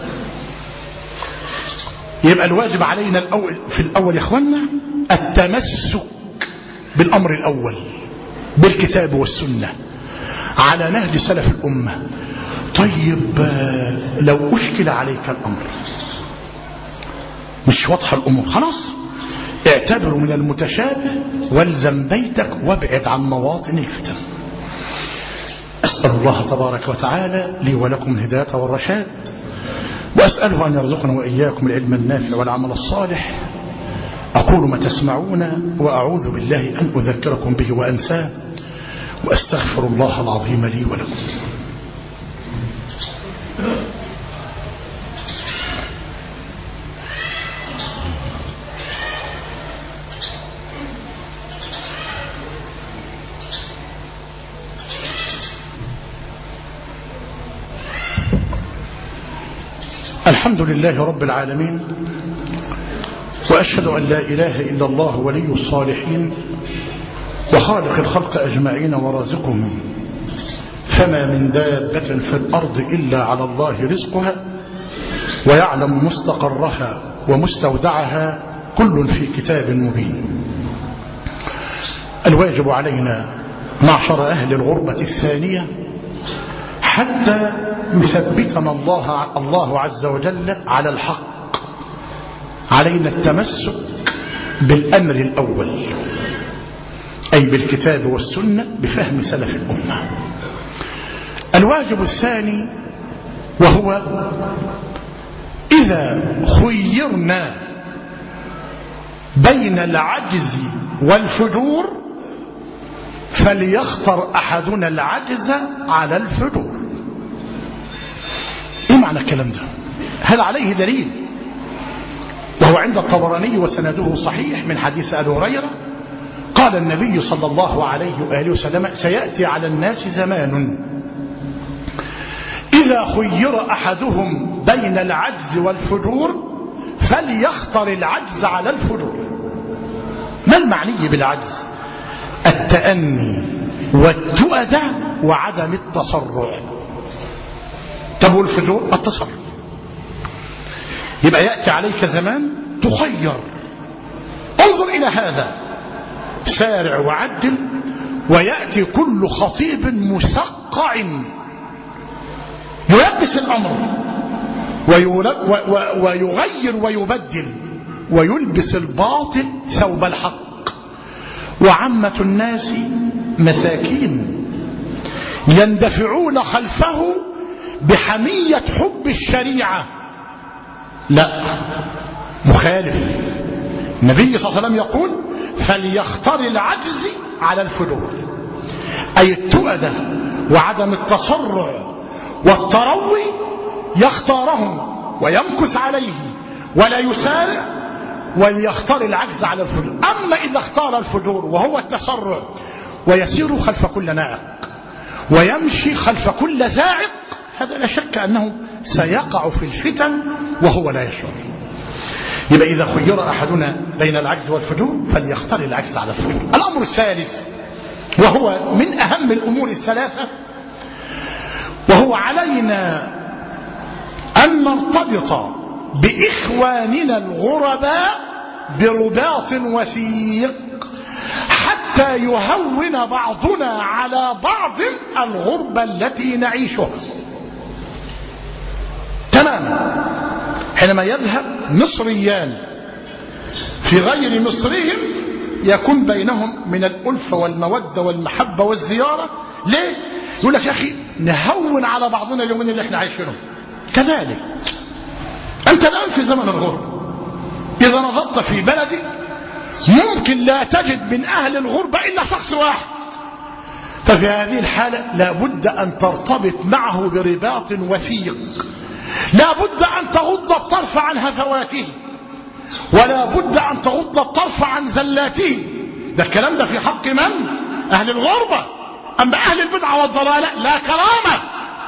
يبقى الواجب علينا في الأول يا إخوانا التمسك بالأمر الأول بالكتاب والسنة على نهج سلف الأمة. طيب لو أشكل عليك الأمر مش واضحة الأمور، خلاص اعتبروا من المتشابه والزم بيتك وابعد عن مواطن الفتن. أسأل الله تبارك وتعالى لي ولكم الهداية والرشاد، وأسأله أن يرزقنا وإياكم العلم النافع والعمل الصالح. أقول ما تسمعون وأعوذ بالله أن أذكركم به وأنساه، وأستغفر الله العظيم لي ولكم. الحمد لله رب العالمين، وأشهد أن لا إله إلا الله ولي الصالحين وخالق الخلق أجمعين ورازقهم، فما من دابة في الأرض إلا على الله رزقها ويعلم مستقرها ومستودعها كل في كتاب مبين. الواجب علينا معشر أهل الغربة الثانية حتى يثبتنا الله عز وجل على الحق، علينا التمسك بالأمر الأول أي بالكتاب والسنة بفهم سلف الأمة. الواجب الثاني وهو إذا خيرنا بين العجز والفجور فليختر أحدنا العجز على الفجور. إيه معنى الكلام ده؟ هذا عليه دليل، وهو عند الطبراني وسنده صحيح من حديث أبي هريرة قال النبي صلى الله عليه وآله وسلم سيأتي على الناس زمان إذا خير أحدهم بين العجز والفجور فليختر العجز على الفجور. ما المعني بالعجز؟ التأني والتؤدة وعدم التسرع. طب والفجور؟ التسرع. يبقى يأتي عليك زمان تخير. انظر إلى هذا، سارع وعدل، ويأتي كل خطيب مسقع يلبس الأمر ويغير ويبدل ويلبس الباطل ثوب الحق. وعامة الناس مساكين يندفعون خلفه بحمية حب الشريعة. لا، مخالف. النبي صلى الله عليه وسلم يقول فليختار العجز على الفجور، أي التؤدة وعدم التسرع والتروي يختاره ويمكث عليه ولا يسارع، وليختار العجز على الفجور. أما إذا اختار الفجور وهو التسرع ويسير خلف كل نائق ويمشي خلف كل زائق، هذا لا شك أنه سيقع في الفتن وهو لا يشعر. يبقى إذا خير أحدنا بين العجز والفجور فليختار العجز على الفجور. الأمر الثالث وهو من أهم الأمور الثلاثة، وهو علينا أن نرتبط بإخواننا الغرباء برباط وثيق حتى يهون بعضنا على بعض الغربة التي نعيشها. تماما. حينما يذهب مصريان في غير مصرهم يكون بينهم من الألفة والمودة والمحبة والزيارة. ليه؟ يقول لك يا أخي نهون على بعضنا اليومين اللي احنا عايشينهم. كذلك أنت الآن في زمن الغربة، إذا نظرت في بلدك ممكن لا تجد من أهل الغربة إلا شخص واحد، ففي هذه الحالة لا بد أن ترتبط معه برباط وثيق، لا بد أن تغض الطرف عن هفواته، ولا بد أن تغض الطرف عن زلاته. ده الكلام ده في حق من؟ أهل الغربة. أما أهل البدعة والضلالة لا كرامة،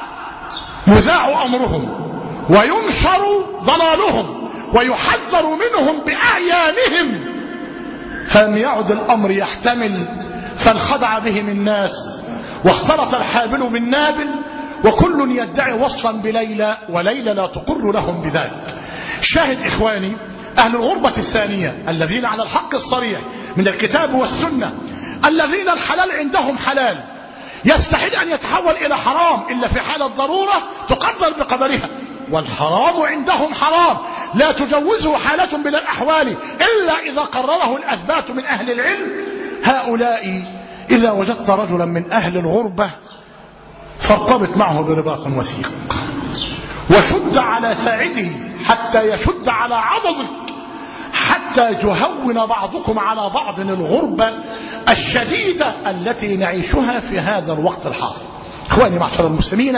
يذاع أمرهم وينشر ضلالهم ويحذر منهم بأعيانهم، فلم يعد الأمر يحتمل، فانخدع بهم الناس واختلط الحابل بالنابل، وكل يدعي وصلا بليلى وليلى لا تقر لهم بذلك. شاهد إخواني، أهل الغربة الثانية الذين على الحق الصريح من الكتاب والسنة، الذين الحلال عندهم حلال، يستحيل أن يتحول إلى حرام إلا في حالة ضرورة تقدر بقدرها، والحرام عندهم حرام لا تجوزه حالة من الأحوال إلا إذا قرره الأثبات من أهل العلم. هؤلاء إذا وجدت رجلا من أهل الغربة فارتبط معه برباط وثيق وشد على ساعده حتى يشد على عضدك، حتى يهون بعضكم على بعض الغربة الشديدة التي نعيشها في هذا الوقت الحاضر. إخواني معشر المسلمين،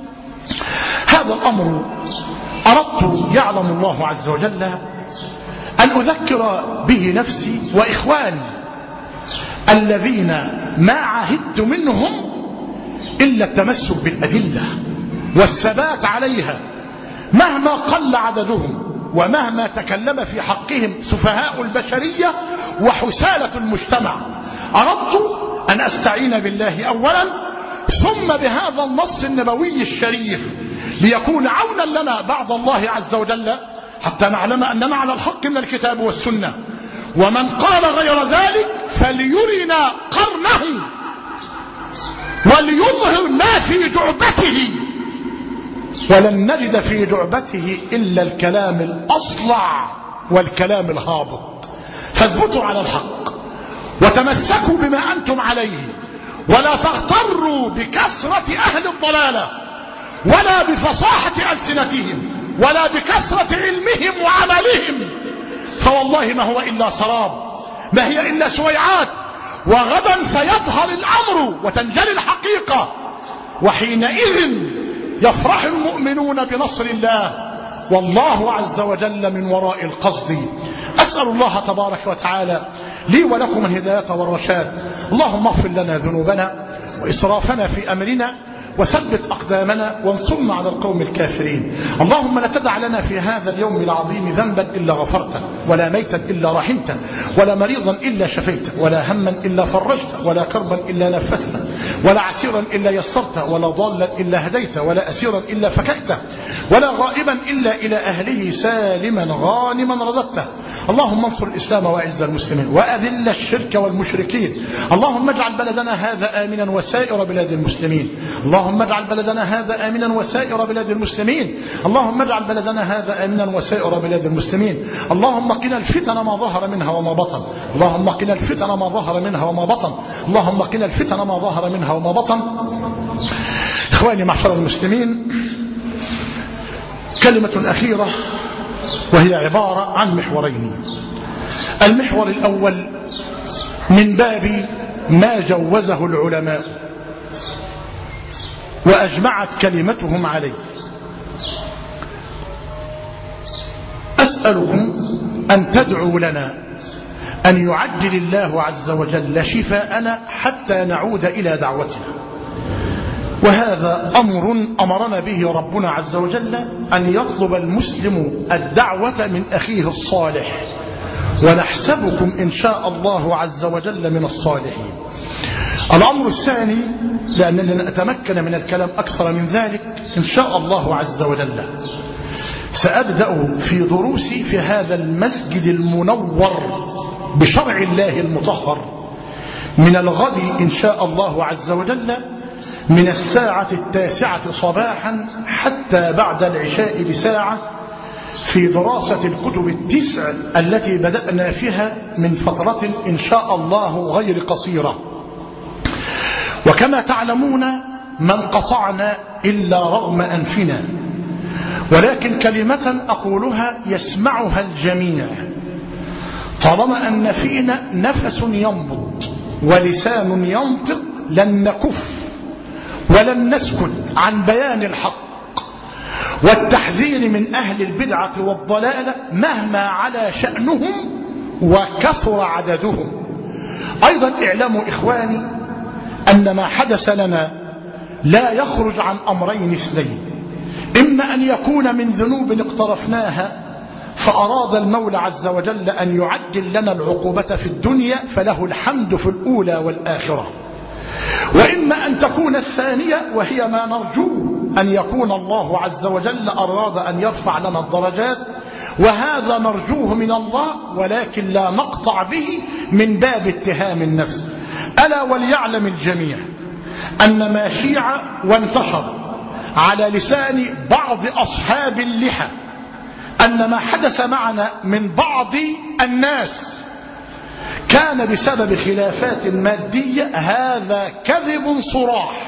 هذا الأمر أردت يعلم الله عز وجل أن أذكر به نفسي وإخواني الذين ما عهدت منهم إلا التمسك بالأدلة والثبات عليها مهما قل عددهم ومهما تكلم في حقهم سفهاء البشرية وحسالة المجتمع. أردت أن أستعين بالله أولا ثم بهذا النص النبوي الشريف ليكون عونا لنا بعد الله عز وجل حتى نعلم أننا على الحق من الكتاب والسنة. ومن قال غير ذلك فليرنا قرنه وليظهر ما في جعبته، ولن نجد في جعبته إلا الكلام الأصلع والكلام الهابط. فاثبتوا على الحق وتمسكوا بما أنتم عليه، ولا تغتروا بكثرة أهل الضلالة ولا بفصاحة ألسنتهم ولا بكثرة علمهم وعملهم، فوالله ما هو إلا سراب، ما هي إلا سويعات، وغدا سيظهر الأمر وتنجلي الحقيقة، وحينئذ يفرح المؤمنون بنصر الله والله عز وجل من وراء القصد. أسأل الله تبارك وتعالى لي ولكم الهداية والرشاد. اللهم اغفر لنا ذنوبنا وإسرافنا في أمرنا وثبت أقدامنا وانصرنا على القوم الكافرين. اللهم لا تدع لنا في هذا اليوم العظيم ذنبا إلا غفرته، ولا ميتا إلا رحمته، ولا مريضا إلا شفيته، ولا هما إلا فرجته، ولا كربا إلا نفسته، ولا عسيرا إلا يسرته، ولا ضالا إلا هديته، ولا أسيرا إلا فككته، ولا غائبا إلا إلى أهله سالما غانما رددته. اللهم انصر الإسلام وأعز المسلمين وأذل الشرك والمشركين. اللهم اجعل بلدنا هذا آمنا وسائر بلاد المسلمين. اللهم اجعل بلدنا هذا آمنا وسائر بلاد المسلمين. اللهم اجعل بلدنا هذا آمنا وسائر بلاد المسلمين. اللهم قنا الفتن ما ظهر منها وما بطن. اللهم قنا الفتن ما ظهر منها وما بطن. اللهم قنا الفتن ما ظهر منها وما بطن. إخواني معشر المسلمين، كلمة أخيرة وهي عبارة عن محورين. المحور الأول من باب ما جوزه العلماء وأجمعت كلمتهم عليه. أسألكم أن تدعوا لنا أن يعجل الله عز وجل شفاءنا حتى نعود إلى دعوتنا، وهذا أمر أمرنا به ربنا عز وجل، أن يطلب المسلم الدعوة من أخيه الصالح، ونحسبكم إن شاء الله عز وجل من الصالحين. الأمر الثاني، لأننا نتمكن من الكلام أكثر من ذلك إن شاء الله عز وجل، سأبدأ في دروسي في هذا المسجد المنور بشرع الله المطهر من الغد إن شاء الله عز وجل، من 9:00 صباحا حتى بعد العشاء بساعة، في دراسة الكتب 9 التي بدأنا فيها من فترة إن شاء الله غير قصيرة. وكما تعلمون ما انقطعنا إلا رغم أنفنا، ولكن كلمة أقولها يسمعها الجميع. طالما أن فينا نفس ينبض ولسان ينطق، لن نكف ولن نسكت عن بيان الحق والتحذير من أهل البدعة والضلالة مهما على شأنهم وكثر عددهم. أيضا اعلموا إخواني أن ما حدث لنا لا يخرج عن أمرين اثنين: إما أن يكون من ذنوب اقترفناها فأراد المولى عز وجل أن يعجل لنا العقوبة في الدنيا فله الحمد في الأولى والآخرة، وإما أن تكون الثانية وهي ما نرجوه، أن يكون الله عز وجل أراد أن يرفع لنا الدرجات، وهذا نرجوه من الله، ولكن لا نقطع به من باب اتهام النفس. ألا وليعلم الجميع أن ما شيع وانتشر على لسان بعض أصحاب اللحى أن ما حدث معنا من بعض الناس كان بسبب خلافات مادية، هذا كذب صراح،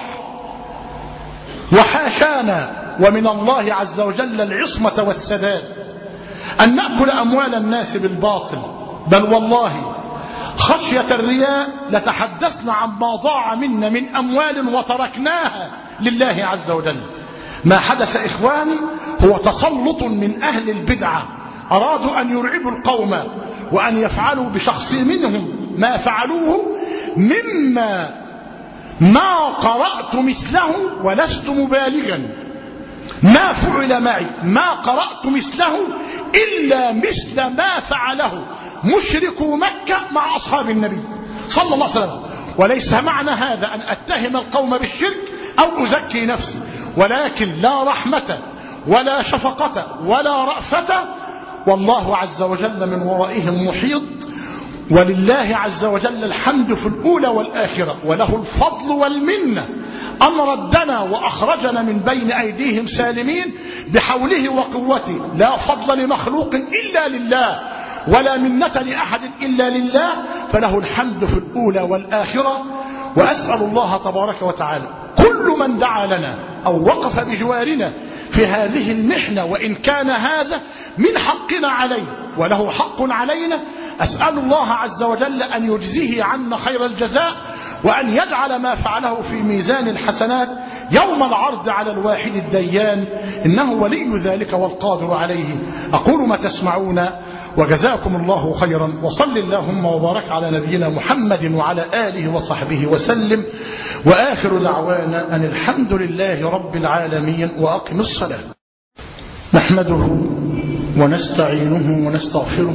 وحاشانا ومن الله عز وجل العصمة والسداد أن نأكل أموال الناس بالباطل، بل والله خشية الرياء لتحدثنا عما ضاع منا من أموال وتركناها لله عز وجل. ما حدث إخواني هو تسلط من أهل البدعة، أرادوا أن يرعبوا القوم وأن يفعلوا بشخص منهم ما فعلوه، مما ما قرأت مثله ولست مبالغا. ما فعل معي ما قرأت مثله إلا مثل ما فعله مشركو مكة مع أصحاب النبي صلى الله عليه وسلم. وليس معنى هذا أن أتهم القوم بالشرك أو أزكي نفسي، ولكن لا رحمة ولا شفقة ولا رأفة، والله عز وجل من ورائهم محيط، ولله عز وجل الحمد في الأولى والآخرة، وله الفضل والمنة أن ردنا وأخرجنا من بين أيديهم سالمين بحوله وقوته. لا فضل لمخلوق إلا لله، ولا منة لأحد إلا لله، فله الحمد في الأولى والآخرة. وأسأل الله تبارك وتعالى كل من دعا لنا أو وقف بجوارنا في هذه المحنة، وإن كان هذا من حقنا عليه وله حق علينا، أسأل الله عز وجل أن يجزيه عنا خير الجزاء، وأن يجعل ما فعله في ميزان الحسنات يوم العرض على الواحد الديان، إنه ولي ذلك والقادر عليه. أقول ما تسمعون، وجزاكم الله خيرا. وصل اللهم وبارك على نبينا محمد وعلى آله وصحبه وسلم، وآخر دعوانا أن الحمد لله رب العالمين. وأقم الصلاة. نحمده ونستعينه ونستغفره،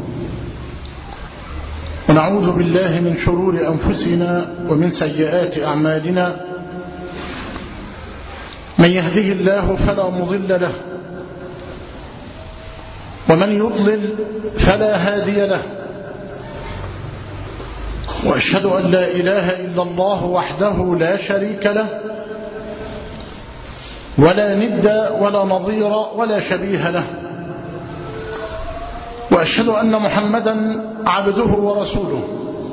ونعوذ بالله من شرور أنفسنا ومن سيئات أعمالنا. من يهده الله فلا مضل له، ومن يضلل فلا هادي له. وأشهد أن لا إله إلا الله وحده لا شريك له، ولا ند ولا نظير ولا شبيه له. وأشهد أن محمدا عبده ورسوله،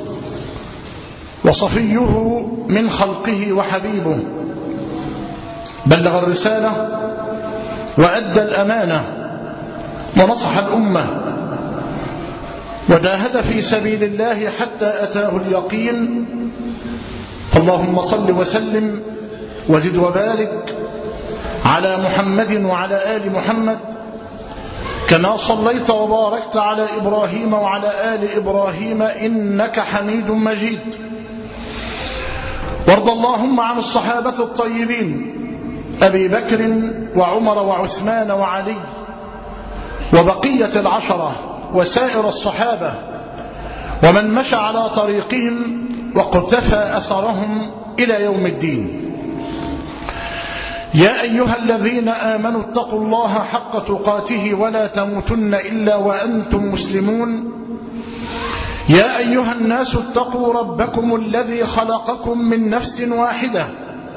وصفيه من خلقه وحبيبه، بلغ الرسالة وأدى الأمانة ونصح الأمة، وجاهد في سبيل الله حتى أتاه اليقين. اللهم صل وسلم وزد وبارك على محمد وعلى آل محمد، كما صليت وباركت على إبراهيم وعلى آل إبراهيم إنك حميد مجيد. وارض اللهم عن الصحابة الطيبين أبي بكر وعمر وعثمان وعلي وبقية العشرة وسائر الصحابة ومن مشى على طريقهم واقتفى أثرهم إلى يوم الدين. يا أيها الذين آمنوا اتقوا الله حق تقاته ولا تموتن إلا وأنتم مسلمون. يا أيها الناس اتقوا ربكم الذي خلقكم من نفس واحدة،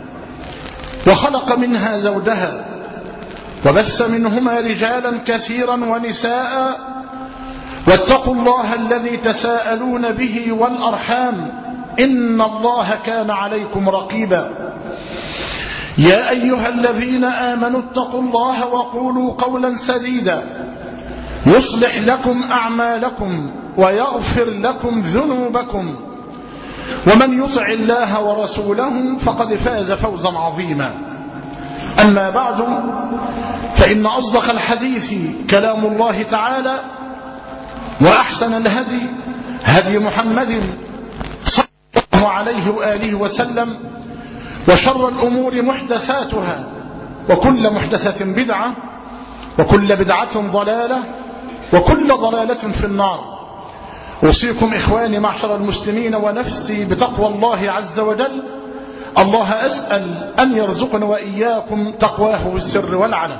وخلق منها زوجها، وبث منهما رجالا كثيرا ونساء، واتقوا الله الذي تساءلون به والأرحام إن الله كان عليكم رقيبا. يا أيها الذين آمنوا اتقوا الله وقولوا قولا سديدا يصلح لكم أعمالكم ويغفر لكم ذنوبكم، ومن يطع الله ورسوله فقد فاز فوزا عظيما. أما بعد، فإن أصدق الحديث كلام الله تعالى، وأحسن الهدي هدي محمد صلى الله عليه وآله وسلم، وشر الأمور محدثاتها، وكل محدثة بدعة، وكل بدعة ضلالة، وكل ضلالة في النار. أوصيكم إخواني معشر المسلمين ونفسي بتقوى الله عز وجل. الله أسأل أن يرزقنا وإياكم تقواه في السر والعلن.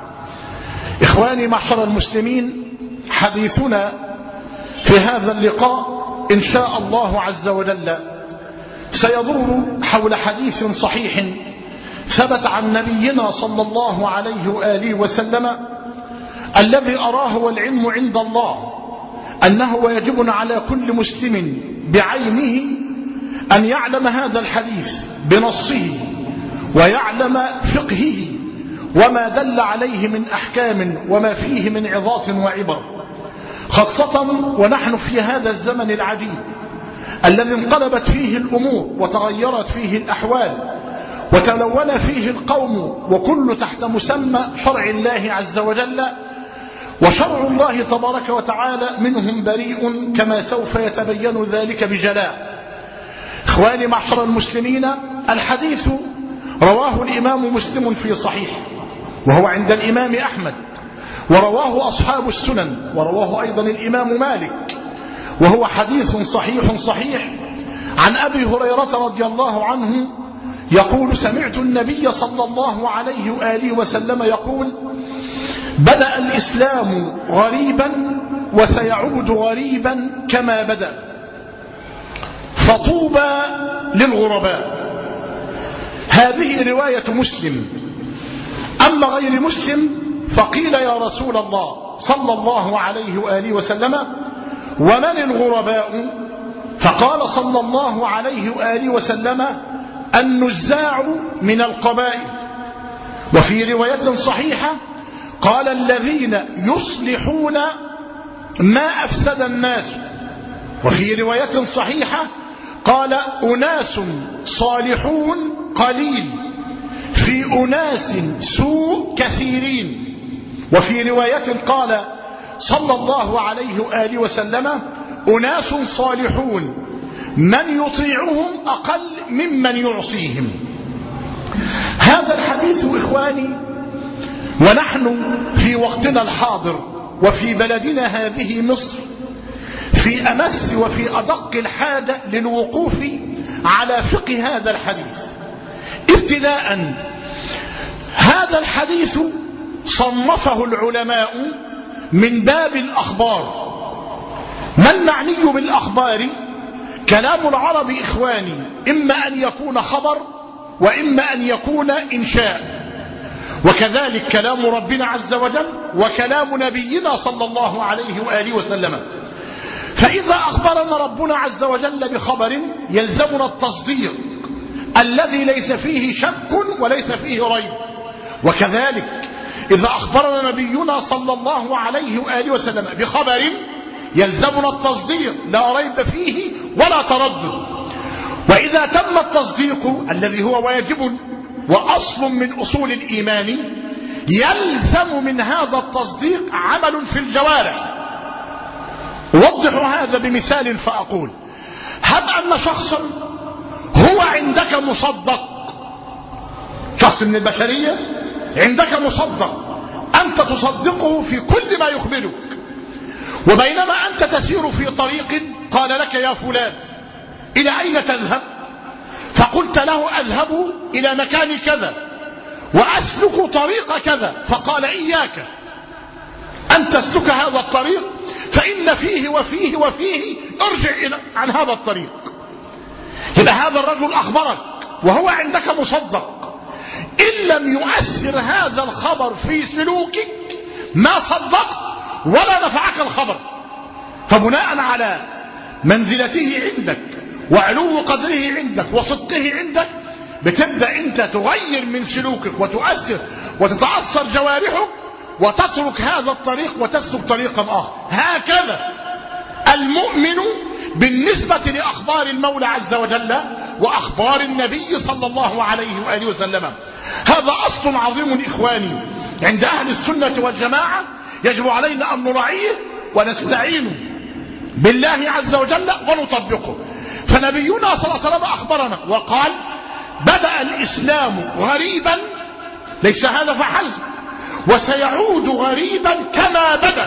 إخواني معشر المسلمين، حديثنا في هذا اللقاء إن شاء الله عز وجل سيدور حول حديث صحيح ثبت عن نبينا صلى الله عليه وآله وسلم، الذي أراه والعلم عند الله أنه يجب على كل مسلم بعينه أن يعلم هذا الحديث بنصه، ويعلم فقهه وما دل عليه من أحكام وما فيه من عظات وعبر، خاصة ونحن في هذا الزمن العجيب الذي انقلبت فيه الأمور وتغيرت فيه الأحوال وتلون فيه القوم، وكل تحت مسمى شرع الله عز وجل. وشرع الله تبارك وتعالى منهم بريء، كما سوف يتبين ذلك بجلاء. إخواني معشر المسلمين، الحديث رواه الإمام مسلم في صحيح، وهو عند الإمام أحمد، ورواه أصحاب السنن، ورواه أيضا الإمام مالك، وهو حديث صحيح عن أبي هريرة رضي الله عنه يقول: سمعت النبي صلى الله عليه وآله وسلم يقول: بدأ الإسلام غريبا وسيعود غريبا كما بدأ، فطوبى للغرباء. هذه رواية مسلم. أما غير مسلم فقيل: يا رسول الله صلى الله عليه وآله وسلم، ومن الغرباء؟ فقال صلى الله عليه وآله وسلم: النزاع من القبائل. وفي رواية صحيحة قال: الذين يصلحون ما أفسد الناس. وفي رواية صحيحة قال: أناس صالحون قليل في أناس سوء كثيرين. وفي رواية قال: صلى الله عليه وآله وسلم أناس صالحون من يطيعهم أقل ممن يعصيهم. هذا الحديث إخواني ونحن في وقتنا الحاضر وفي بلدنا هذه مصر في أمس وفي أدق الحاجة للوقوف على فقه هذا الحديث. ابتداء هذا الحديث صنفه العلماء من باب الأخبار. ما المعني بالأخبار؟ كلام العرب إخواني إما أن يكون خبر وإما أن يكون إنشاء، وكذلك كلام ربنا عز وجل وكلام نبينا صلى الله عليه وآله وسلم. فإذا أخبرنا ربنا عز وجل بخبر يلزمنا التصديق الذي ليس فيه شك وليس فيه ريب، وكذلك إذا أخبرنا نبينا صلى الله عليه وآله وسلم بخبر يلزمنا التصديق لا ريب فيه ولا تردد. وإذا تم التصديق الذي هو واجب وأصل من أصول الإيمان يلزم من هذا التصديق عمل في الجوارح. أوضح هذا بمثال فأقول: هب أن شخصا هو عندك مصدق، شخص من البشرية عندك مصدق، أنت تصدقه في كل ما يخبرك، وبينما أنت تسير في طريق قال لك: يا فلان إلى أين تذهب؟ فقلت له: أذهب إلى مكان كذا وأسلك طريق كذا، فقال: إياك أن تسلك هذا الطريق فإن فيه وفيه وفيه، ارجع عن هذا الطريق. يبقى هذا الرجل أخبرك وهو عندك مصدق، إن لم يؤثر هذا الخبر في سلوكك ما صدقت ولا نفعك الخبر. فبناء على منزلته عندك وعلو قدره عندك وصدقه عندك بتبدأ أنت تغير من سلوكك وتؤثر وتتأثر جوارحك وتترك هذا الطريق وتسلك طريقا آخر. هكذا المؤمن بالنسبة لأخبار المولى عز وجل وأخبار النبي صلى الله عليه وآله وسلم. هذا أصل عظيم إخواني عند أهل السنة والجماعة، يجب علينا أن نراعيه ونستعين بالله عز وجل ونطبقه. فنبينا صلى الله عليه وسلم أخبرنا وقال: بدأ الإسلام غريبا، ليس هذا فحسب، وسيعود غريبا كما بدأ.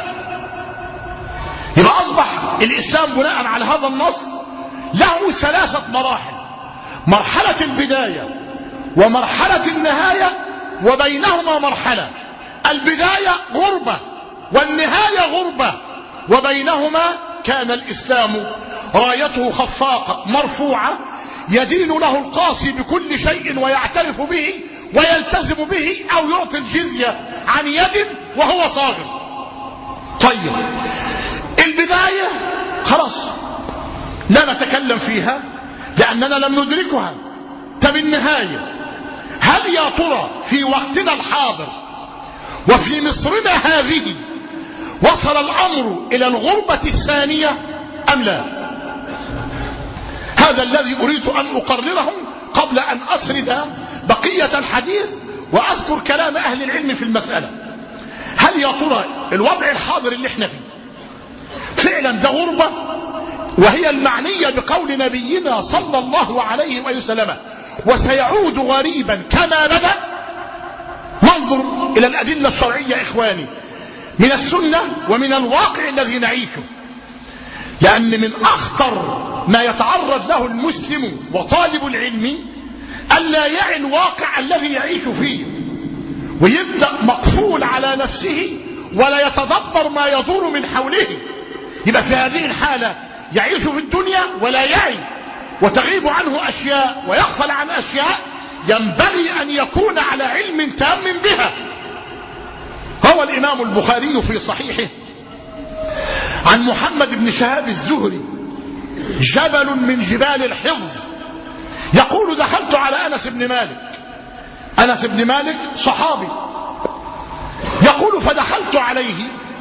يبقى أصبح الإسلام بناء على هذا النص له 3 مراحل: مرحلة البداية ومرحلة النهاية وبينهما مرحلة. البداية غربة والنهاية غربة، وبينهما كان الإسلام رايته خفاقة مرفوعة يدين له القاصي بكل شيء ويعترف به ويلتزم به أو يعطي الجزية عن يد وهو صاغر. طيب البداية خلاص لا نتكلم فيها لأننا لم ندركها. طب النهاية، هل يا ترى في وقتنا الحاضر وفي مصرنا هذه وصل الأمر إلى الغربة الثانية أم لا؟ هذا الذي أريد أن أقرره قبل أن أسرد بقية الحديث وأذكر كلام أهل العلم في المسألة. هل يا ترى الوضع الحاضر اللي احنا فيه فعلا ده غربة، وهي المعنية بقول نبينا صلى الله عليه وسلم: وسيعود غريبا كما بدأ؟ ننظر إلى الأدلة الشرعية إخواني من السنة ومن الواقع الذي نعيشه، لأن من أخطر ما يتعرض له المسلم وطالب العلم ألا يعي الواقع الذي يعيش فيه ويبدأ مقفول على نفسه ولا يتدبر ما يدور من حوله. يبقى في هذه الحالة يعيش في الدنيا ولا يعي، وتغيب عنه أشياء ويغفل عن أشياء ينبغي أن يكون على علم تام بها. روى الإمام البخاري في صحيحه عن محمد بن شهاب الزهري جبل من جبال الحفظ يقول: دخلت على أنس بن مالك. أنس بن مالك صحابي، يقول: فدخلت عليه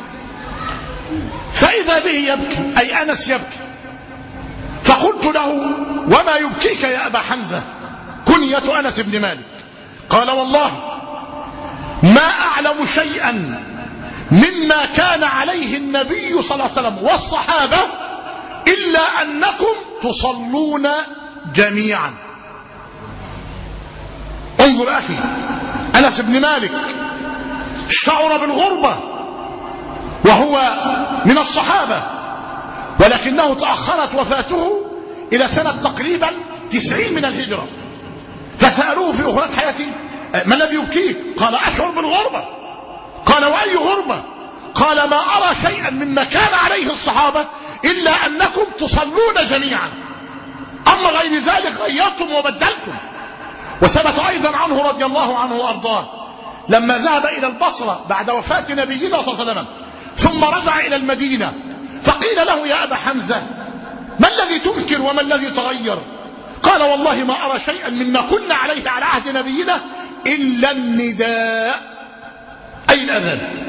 فإذا به يبكي، أي أنس يبكي، فقلت له: وما يبكيك يا أبا حمزة؟ كنية أنس بن مالك. قال: والله ما أعلم شيئا مما كان عليه النبي صلى الله عليه وسلم والصحابة إلا أنكم تصلون جميعا. انظر أخي، أنس بن مالك شعر بالغربة وهو من الصحابة، ولكنه تأخرت وفاته إلى سنة تقريبا 90 من الهجرة. فسألوه في أخرى حياتي ما الذي يبكيك؟ قال أشعر بالغربة. قال وأي غربة؟ قال ما أرى شيئا مما كان عليه الصحابة إلا أنكم تصلون جميعا، أما غير ذلك غيرتم وبدلتم. وثبت أيضا عنه رضي الله عنه وأرضاه لما ذهب إلى البصرة بعد وفاة نبينا صلى الله عليه وسلم ثم رجع إلى المدينة، فقيل له يا أبا حمزة ما الذي تنكر وما الذي تغير؟ قال والله ما أرى شيئا مما كنا عليه على عهد نبينا إلا النداء، أي الأذان.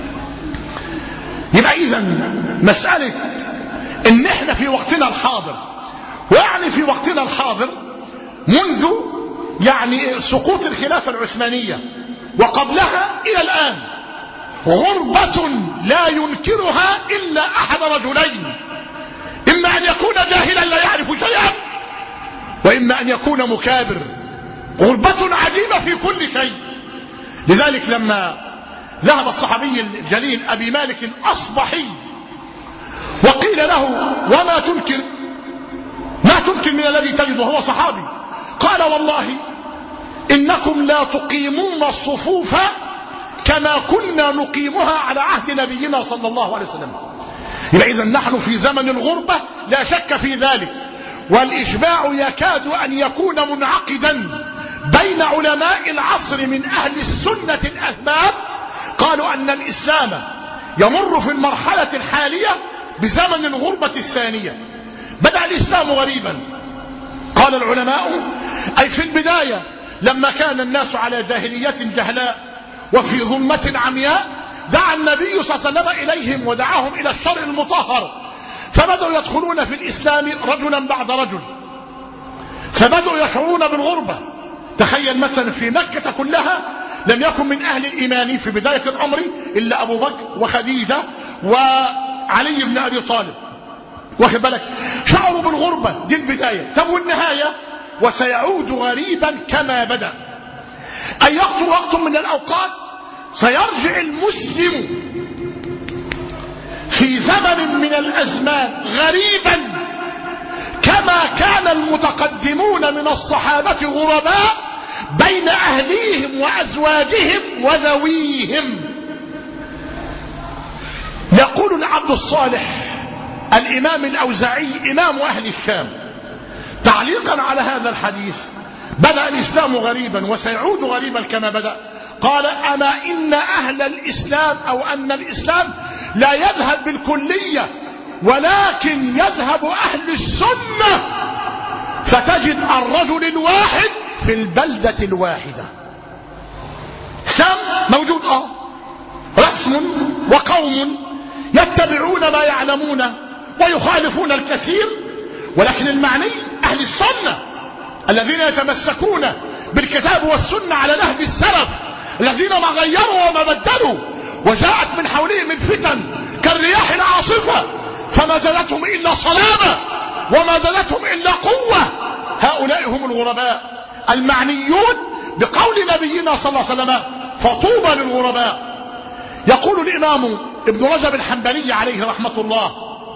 يبقى إذن مسألة إن إحنا في وقتنا الحاضر، ويعني في وقتنا الحاضر منذ يعني سقوط الخلافة العثمانية وقبلها إلى الآن، غربة لا ينكرها إلا أحد رجلين: إما أن يكون جاهلا لا يعرف شيئا، وإما أن يكون مكابر. غربة عديمة في كل شيء. لذلك لما ذهب الصحابي الجليل أبي مالك الأصبحي وقيل له وما تنكر، ما تنكر من الذي تجد وهو صحابي؟ قال والله إنكم لا تقيمون الصفوف كما كنا نقيمها على عهد نبينا صلى الله عليه وسلم. يبقى إذن نحن في زمن الغربة لا شك في ذلك، والإجماع يكاد أن يكون منعقدا بين علماء العصر من أهل السنة الأثبات. قالوا أن الإسلام يمر في المرحلة الحالية بزمن الغربة الثانية. بدأ الإسلام غريبا، قال العلماء، أي في البداية لما كان الناس على جاهلية جهلاء وفي ظلمة عمياء، دعا النبي صلى الله عليه وسلم إليهم ودعاهم إلى الشرع المطهر، فبدأوا يدخلون في الإسلام رجلا بعد رجل، فبدأوا يشعرون بالغربة. تخيل مثلا في مكة كلها لم يكن من أهل الإيمان في بداية الأمر إلا أبو بكر وخديجة وعلي بن أبي طالب، واخد بالك؟ شعروا بالغربة، دي البداية. طب والنهاية؟ وسيعود غريبا كما بدأ، أي يخطر وقت من الأوقات سيرجع المسلم في زمن من الأزمان غريبا كما كان المتقدمون من الصحابة غرباء بين أهليهم وأزواجهم وذويهم. يقول العبد الصالح الإمام الأوزاعي إمام أهل الشام تعليقا على هذا الحديث: بدأ الإسلام غريبا وسيعود غريبا كما بدأ. قال: أما إن أهل الإسلام أو أن الإسلام لا يذهب بالكلية، ولكن يذهب أهل السنة، فتجد الرجل الواحد في البلدة الواحدة. سام موجود رسم وقوم يتبعون ما يعلمون ويخالفون الكثير، ولكن المعني أهل السنة الذين يتمسكون بالكتاب والسنة على نهج السلف، الذين ما غيروا وما بدلوا، وجاءت من حولهم الفتن كالرياح العاصفة فما زادتهم إلا صلابة وما زادتهم إلا قوة. هؤلاء هم الغرباء المعنيون بقول نبينا صلى الله عليه وسلم: فطوبى للغرباء. يقول الإمام ابن رجب الحنبلي عليه رحمة الله: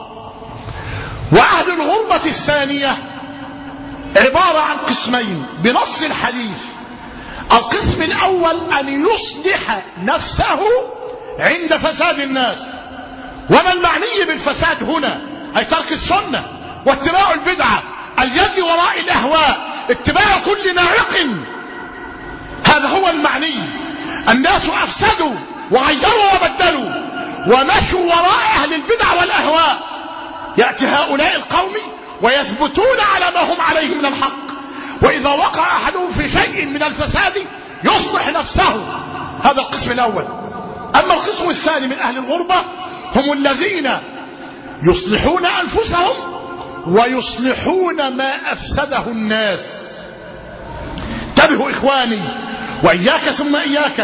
وأهل الغربة الثانية عبارة عن قسمين بنص الحديث. القسم الأول أن يصلح نفسه عند فساد الناس. وما المعني بالفساد هنا؟ أي ترك السنة واتباع البدعة، الجد وراء الأهواء، اتباع كل ناعق. هذا هو المعني. الناس أفسدوا وغيروا وبدلوا ومشوا وراء أهل البدع والأهواء. يأتي هؤلاء القوم ويثبتون على ما هم عليه من الحق، وإذا وقع أحدهم في شيء من الفساد يصلح نفسه. هذا القسم الأول. أما القسم الثاني من أهل الغربة هم الذين يصلحون أنفسهم ويصلحون ما أفسده الناس. انتبهوا إخواني، وإياك ثم إياك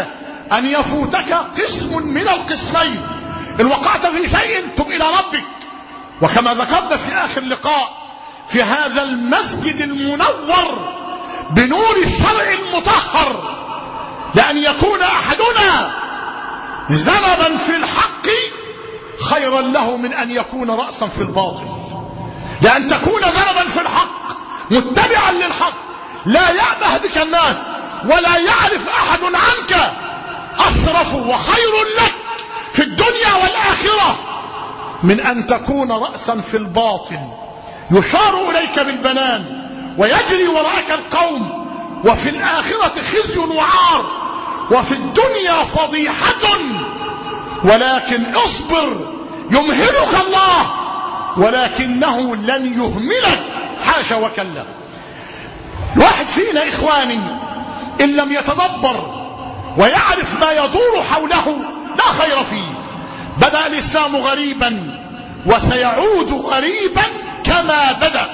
أن يفوتك قسم من القسمين. إن وقعت في شيء تب إلى ربك، وكما ذكرنا في آخر لقاء في هذا المسجد المنور بنور الشرع المطهر، لأن يكون أحدنا ذنبا في الحق خيرا له من أن يكون رأسا في الباطل. لأن تكون ذنبا في الحق متبعا للحق لا يأبه بك الناس ولا يعرف أحد عنك أشرف وخير لك في الدنيا والآخرة من أن تكون رأسا في الباطل يشار إليك بالبنان ويجري وراءك القوم، وفي الآخرة خزي وعار، وفي الدنيا فضيحة. ولكن اصبر يمهلك الله، ولكنه لن يهملك، حاشا وكلا. الواحد فينا إخواني إن لم يتدبر ويعرف ما يدور حوله لا خير فيه. بدأ الإسلام غريبا وسيعود غريبا كما بدأ.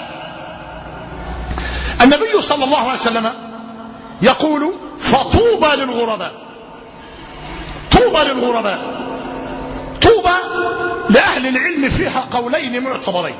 النبي صلى الله عليه وسلم يقول فطوبى للغرباء. طوبى للغرباء. طوبى لأهل العلم فيها قولين معتبرين.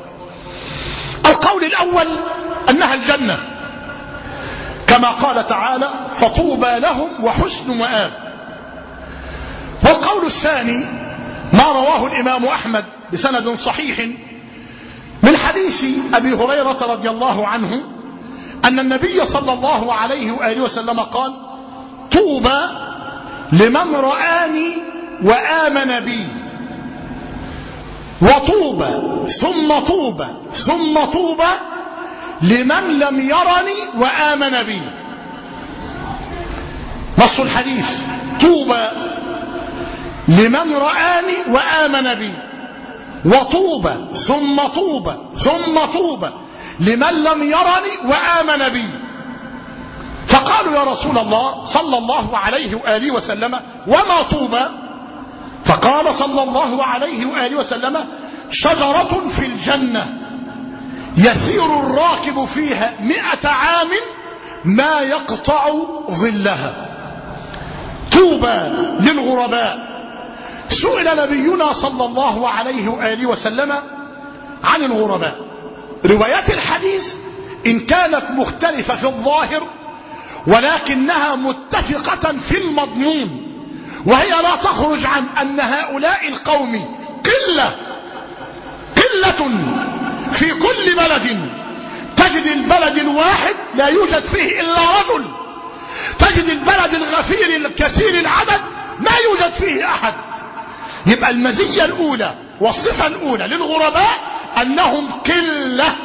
القول الأول أنها الجنة، كما قال تعالى فطوبى لهم وحسن مآب. والقول الثاني ما رواه الإمام أحمد بسند صحيح من حديث أبي هريرة رضي الله عنه أن النبي صلى الله عليه وآله وسلم قال طوبى لمن رآني وآمن بي، وطوبى ثم طوبى ثم طوبى لمن لم يرني وآمن بي. نص الحديث طوبى لمن رآني وآمن بي، وطوبى ثم طوبى ثم طوبى لمن لم يرني وآمن بي. فقالوا يا رسول الله صلى الله عليه وآله وسلم وما طوبى؟ فقال صلى الله عليه وآله وسلم شجرة في الجنة يسير الراكب فيها 100 عام ما يقطع ظلها. طوبى للغرباء. سئل نبينا صلى الله عليه وآله وسلم عن الغرباء. روايات الحديث إن كانت مختلفة في الظاهر ولكنها متفقة في المضمون، وهي لا تخرج عن أن هؤلاء القوم قلة في كل بلد. تجد البلد الواحد لا يوجد فيه إلا رجل، تجد البلد الغفير الكثير العدد ما يوجد فيه أحد. يبقى المزية الأولى والصفة الأولى للغرباء أنهم قلة.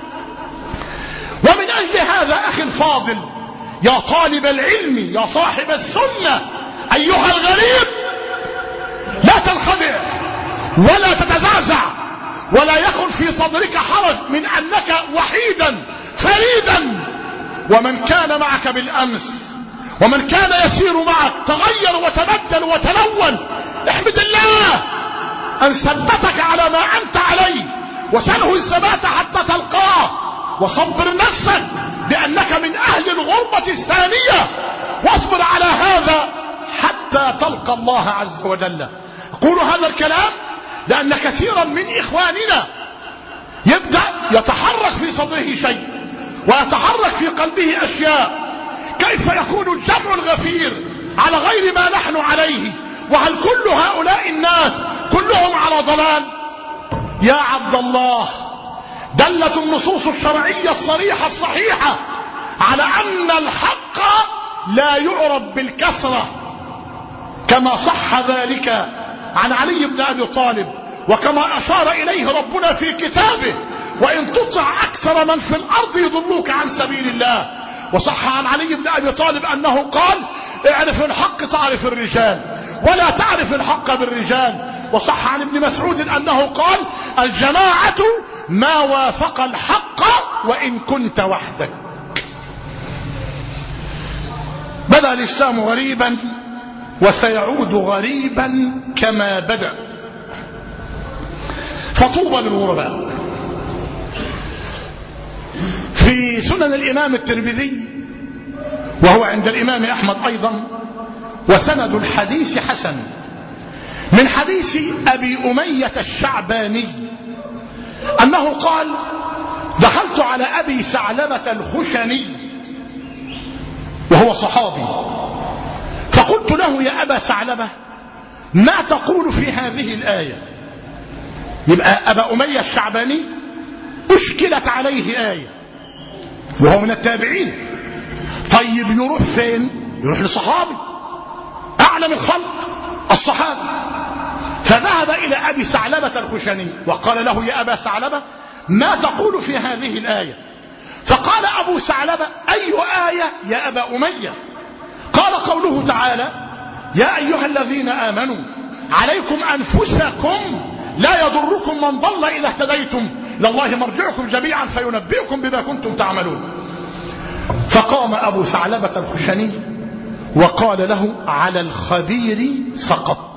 ومن أجل هذا أخي الفاضل يا طالب العلم يا صاحب السنة أيها الغريب لا تنخدع ولا تتزعزع ولا يكن في صدرك حرج من أنك وحيدا فريدا، ومن كان معك بالأمس ومن كان يسير معك تغير وتبدل وتلون. احمد الله أن ثبتك على ما أنت عليه وسله الثبات حتى تلقاه، وصبر نفسك بأنك من أهل الغربة الثانية، واصبر على هذا حتى تلقى الله عز وجل. أقول هذا الكلام لأن كثيرا من إخواننا يبدأ يتحرك في صدره شيء ويتحرك في قلبه أشياء. كيف يكون الجمع الغفير على غير ما نحن عليه؟ وهل كل هؤلاء الناس كلهم على ضلال؟ يا عبد الله دلت النصوص الشرعية الصريحة الصحيحة على أن الحق لا يعرف بالكثرة، كما صح ذلك عن علي بن أبي طالب وكما أشار إليه ربنا في كتابه وإن تطع أكثر من في الأرض يضلوك عن سبيل الله. وصح عن علي بن أبي طالب أنه قال اعرف الحق تعرف الرجال ولا تعرف الحق بالرجال. وصح عن ابن مسعود أنه قال الجماعة ما وافق الحق وإن كنت وحدك. بدأ الإسلام غريبا وسيعود غريبا كما بدأ. فطوبى للغرباء. في سنن الإمام الترمذي وهو عند الإمام أحمد أيضا وسند الحديث حسن، من حديث أبي أمية الشعباني أنه قال: دخلت على أبي ثعلبة الخشني وهو صحابي، فقلت له: يا أبا ثعلبة، ما تقول في هذه الآية؟ يبقى أبا أمية الشعباني أشكلت عليه آية وهو من التابعين. طيب يروح فين؟ يروح لصحابي أعلم الخلق الصحابة، فذهب إلى أبي ثعلبة الخشني وقال له: يا أبا ثعلبة، ما تقول في هذه الآية؟ فقال أبو ثعلبة: أي آية يا أبا أمية؟ قال: قوله تعالى: يا أيها الذين آمنوا عليكم أنفسكم لا يضركم من ضل إذا اهتديتم لله مرجعكم جميعا فينبئكم بما كنتم تعملون. فقام أبو ثعلبة الخشني وقال له: على الخبير سقط،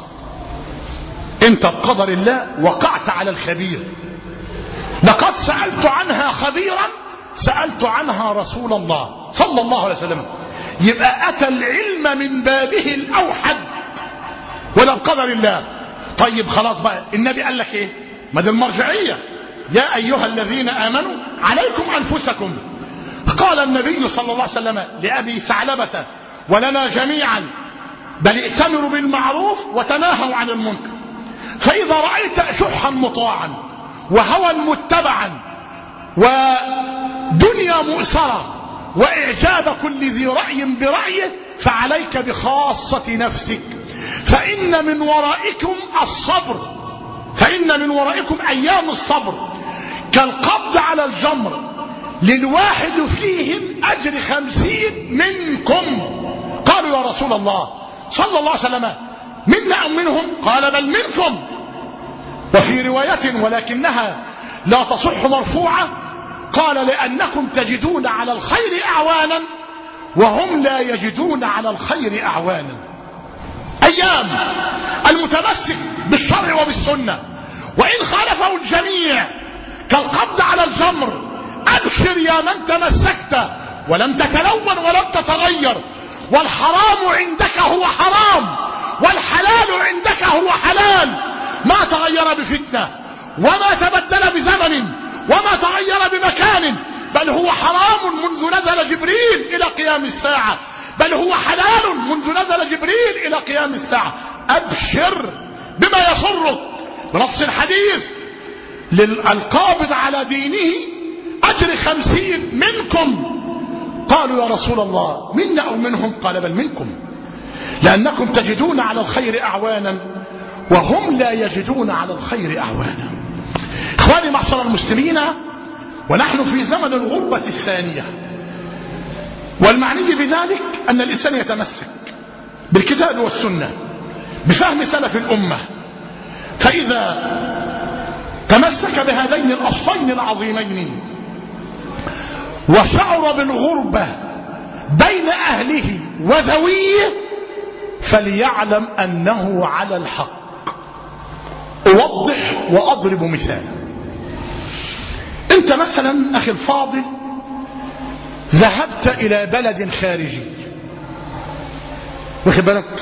انت بقدر الله وقعت على الخبير، لقد سألت عنها خبيرا، سألت عنها رسول الله صلى الله عليه وسلم. يبقى أتى العلم من بابه الأوحد ولا بقدر الله. طيب خلاص بقى، النبي قال لك ايه؟ ما دي المرجعية، يا أيها الذين آمنوا عليكم أنفسكم. قال النبي صلى الله عليه وسلم لأبي ثعلبة ولنا جميعا: بل ائتمروا بالمعروف وتناهوا عن المنكر، فإذا رأيت شحا مطاعا وهوى متبعا ودنيا مؤسرة وإعجاب كل ذي رأي برأيه فعليك بخاصة نفسك، فإن من ورائكم الصبر، فإن من ورائكم أيام الصبر كالقبض على الجمر، للواحد فيهم أجر 50 منكم. قالوا: يا رسول الله صلى الله عليه وسلم، منا أو منهم؟ قال: بل منكم. وفي رواية ولكنها لا تصح مرفوعة، قال: لأنكم تجدون على الخير أعوانا وهم لا يجدون على الخير أعوانا. أيام المتمسك بالشرع وبالسنة وإن خالفه الجميع كالقبض على الجمر. أبشر يا من تمسكت ولم تتلون ولم تتغير، والحرام عندك هو حرام والحلال عندك هو حلال، ما تغير بفتنة وما تبدل بزمن وما تغير بمكان، بل هو حرام منذ نزل جبريل إلى قيام الساعة، بل هو حلال منذ نزل جبريل إلى قيام الساعة. أبشر بما يسرك بنص الحديث: للقابض على دينه أجر 50 منكم. قالوا: يا رسول الله، منا أو منهم؟ قال: بل منكم، لأنكم تجدون على الخير أعوانا وهم لا يجدون على الخير أعوانا. إخواني معشر المسلمين، ونحن في زمن الغربة الثانية، والمعني بذلك أن الإنسان يتمسك بالكتاب والسنة بفهم سلف الأمة، فإذا تمسك بهذين الأصلين العظيمين وشعر بالغربة بين أهله وذويه فليعلم أنه على الحق. أوضح وأضرب مثال. أنت مثلا أخي الفاضل ذهبت إلى بلد خارجي، واخد بالك،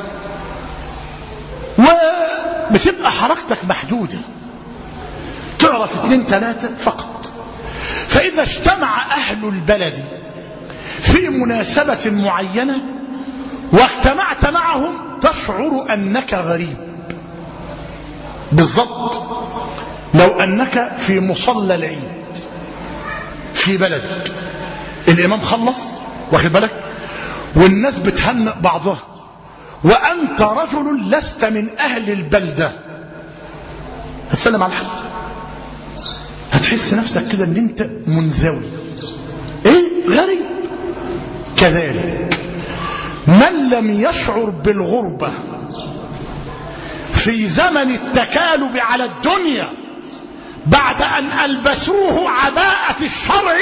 وبتبقى حركتك محدودة، تعرف 2 3 فقط، فإذا اجتمع أهل البلد في مناسبة معينة واجتمعت معهم تشعر أنك غريب. بالضبط لو أنك في مصلى العيد في بلدك، الإمام خلص، واخد بالك، والناس بتهنئ بعضها، وأنت رجل لست من أهل البلدة، هتسلم على الحد، هتحس نفسك كده ان انت منزوي، ايه، غريب. كذلك من لم يشعر بالغربة في زمن التكالب على الدنيا بعد أن ألبسوه عباءة الشرع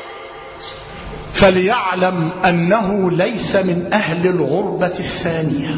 فليعلم أنه ليس من أهل الغربة الثانية.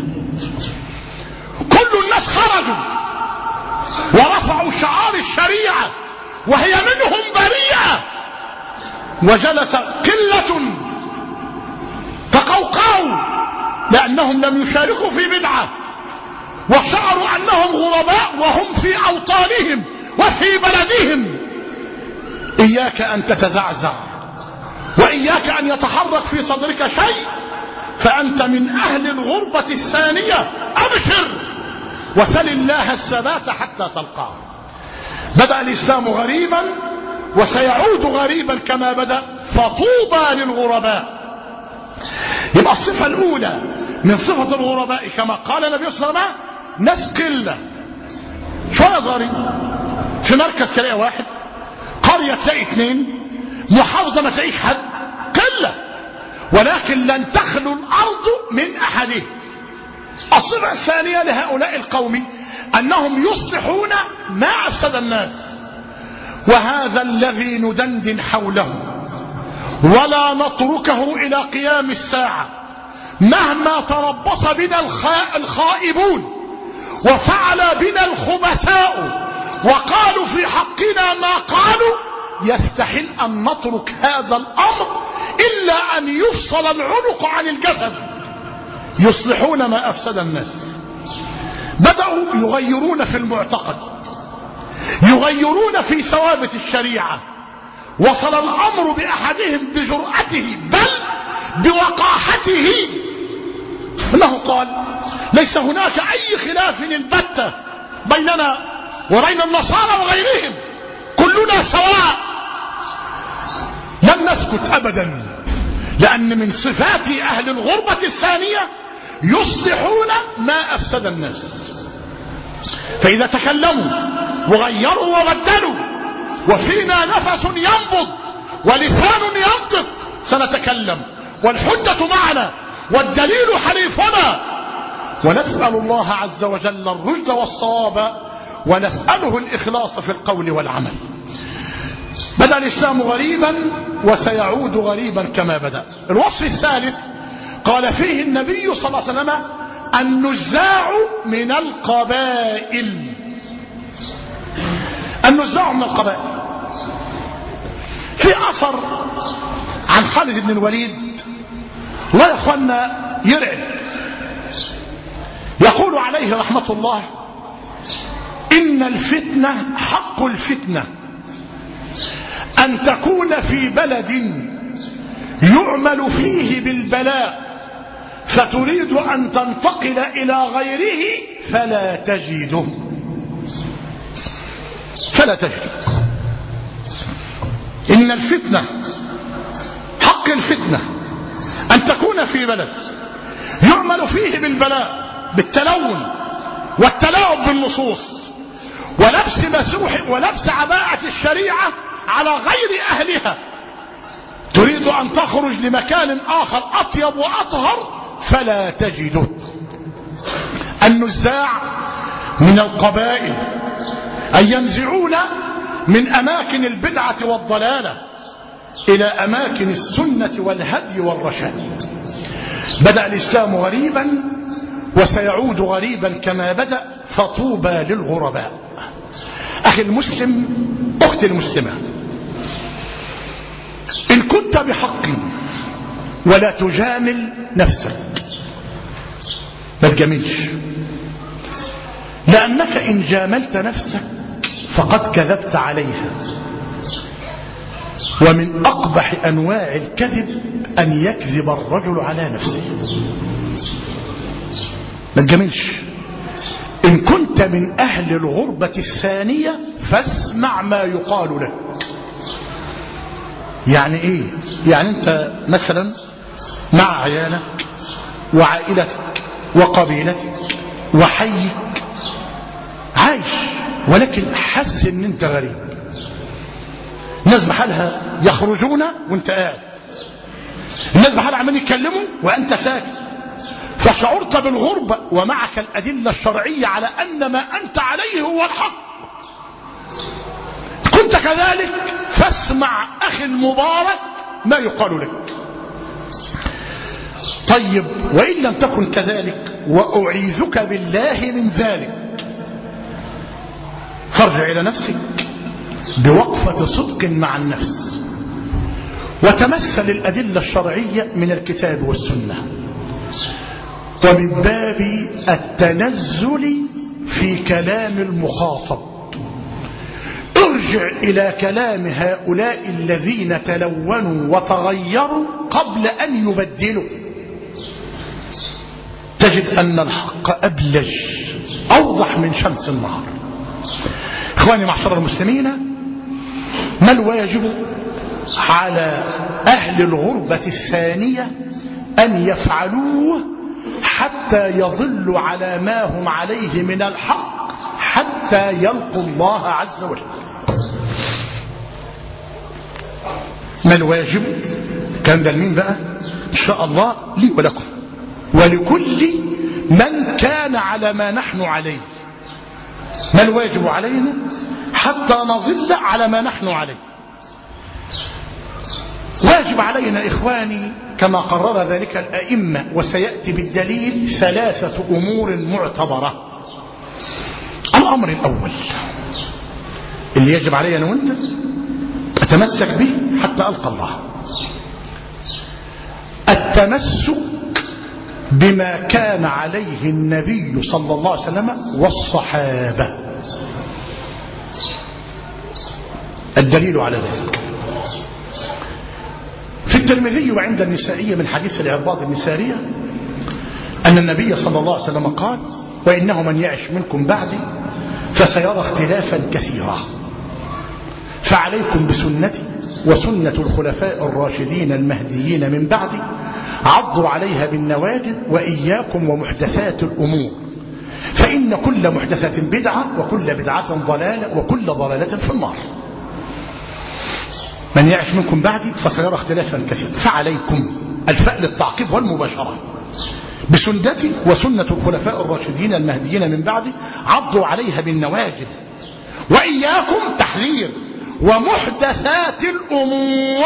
كل الناس خرجوا ورفعوا شعار الشريعة وهي منهم بريئة، وجلس قلة تقوقعوا لأنهم لم يشاركوا في بدعة وشعروا أنهم غرباء وهم في أوطانهم وفي بلدهم. إياك أن تتزعزع وإياك أن يتحرك في صدرك شيء، فأنت من أهل الغربة الثانية. أبشر وسل الله الثبات حتى تلقاه. بدأ الإسلام غريبا وسيعود غريبا كما بدأ، فطوبى للغرباء. يبقى الصفة الأولى من صفة الغرباء كما قال النبي صلى الله عليه وسلم ناس قلة شوية صغيرين، في مركز تلاقي واحد، قرية تلاقي اثنين، محافظة ما تلاقيش حد، قلة، ولكن لن تخلو الأرض من أحدهم. الصفة الثانية لهؤلاء القوم أنهم يصلحون ما أفسد الناس، وهذا الذي ندندن حوله ولا نتركه إلى قيام الساعة مهما تربص بنا الخائبون وفعل بنا الخبثاء وقالوا في حقنا ما قالوا. يستحيل أن نترك هذا الأمر إلا أن يفصل العنق عن الجسد. يصلحون ما أفسد الناس. بدأوا يغيرون في المعتقد، يغيرون في ثوابت الشريعة. وصل الأمر بأحدهم بجرأته بل بوقاحته أنه قال ليس هناك أي خلاف البتة بيننا وبين النصارى وغيرهم، كلنا سواء. لم نسكت أبدا، لأن من صفات أهل الغربة الثانية يصلحون ما أفسد الناس. فإذا تكلموا وغيروا وبدلوا وفينا نفس ينبض ولسان ينطق سنتكلم، والحجة معنا والدليل حليفنا، ونسأل الله عز وجل الرشد والصواب، ونسأله الإخلاص في القول والعمل. بدأ الإسلام غريبا وسيعود غريبا كما بدأ. الوصف الثالث قال فيه النبي صلى الله عليه وسلم النزاع من القبائل. النزاع من القبائل. في أثر عن خالد بن الوليد الله يا اخوانا يرعب، يقول عليه رحمة الله إن الفتنة حق الفتنة أن تكون في بلد يعمل فيه بالبلاء فتريد أن تنتقل إلى غيره فلا تجده. إن الفتنة حق الفتنة أن تكون في بلد يعمل فيه بالبلاء، بالتلون والتلاعب بالنصوص ولبس مسوح ولبس عباءة الشريعة على غير أهلها، تريد أن تخرج لمكان آخر أطيب وأطهر فلا تجده. النزاع من القبائل أن ينزعون من أماكن البدعة والضلالة إلى أماكن السنة والهدي والرشاد. بدأ الإسلام غريبا وسيعود غريبا كما بدأ، فطوبى للغرباء. أخي المسلم، أختي المسلمة، إن كنت بحق ولا تجامل نفسك ما تجاملش، لأنك إن جاملت نفسك فقد كذبت عليها. ومن أقبح أنواع الكذب أن يكذب الرجل على نفسه. ما تجاملش. إن كنت من أهل الغربة الثانية فاسمع ما يقال لك. يعني إيه؟ يعني أنت مثلا مع عيالك وعائلتك وقبيلتك وحيك عايش، ولكن حاسس ان انت غريب. الناس بحالها يخرجون وانت قاعد، الناس بحالها عمالين يتكلموا وانت ساكت، فشعرت بالغربة ومعك الأدلة الشرعية على أن ما أنت عليه هو الحق. كنت كذلك فاسمع أخي المبارك ما يقال لك. طيب وإن لم تكن كذلك وأعيذك بالله من ذلك، فارجع إلى نفسك بوقفة صدق مع النفس وتمثل الأدلة الشرعية من الكتاب والسنة، ومن باب التنزل في كلام المخاطب. ارجع إلى كلام هؤلاء الذين تلونوا وتغيروا قبل أن يبدلوا، تجد أن الحق أبلج أوضح من شمس النهار. إخواني معشر المسلمين، ما الواجب على أهل الغربة الثانية أن يفعلوه حتى يظلوا على ما هم عليه من الحق حتى يلقوا الله عز وجل؟ ما الواجب؟ كان ده لمين بقى؟ إن شاء الله لي ولكم ولكل من كان على ما نحن عليه. ما الواجب علينا حتى نظل على ما نحن عليه؟ واجب علينا إخواني كما قرر ذلك الأئمة، وسيأتي بالدليل، 3 أمور معتبرة. الأمر الأول اللي يجب علينا وانت أتمسك به حتى ألقى الله، التمسك بما كان عليه النبي صلى الله عليه وسلم والصحابة. الدليل على ذلك في الترمذي وعند النسائي من حديث العرباض بن سارية أن النبي صلى الله عليه وسلم قال: وإنه من يعش منكم بعدي فسيرى اختلافا كثيرا، فعليكم بسنتي وسنة الخلفاء الراشدين المهديين من بعدي، عضوا عليها بالنواجذ، وإياكم ومحدثات الأمور، فإن كل محدثة بدعة وكل بدعة ضلالة وكل ضلالة في النار. من يعش منكم بعدي فسيرى اختلافا كثيرا، فعليكم الفاء للتعقيب والمباشرة بسنتي وسنة الخلفاء الراشدين المهديين من بعدي، عضوا عليها بالنواجذ، وإياكم تحذير ومحدثات الأمور.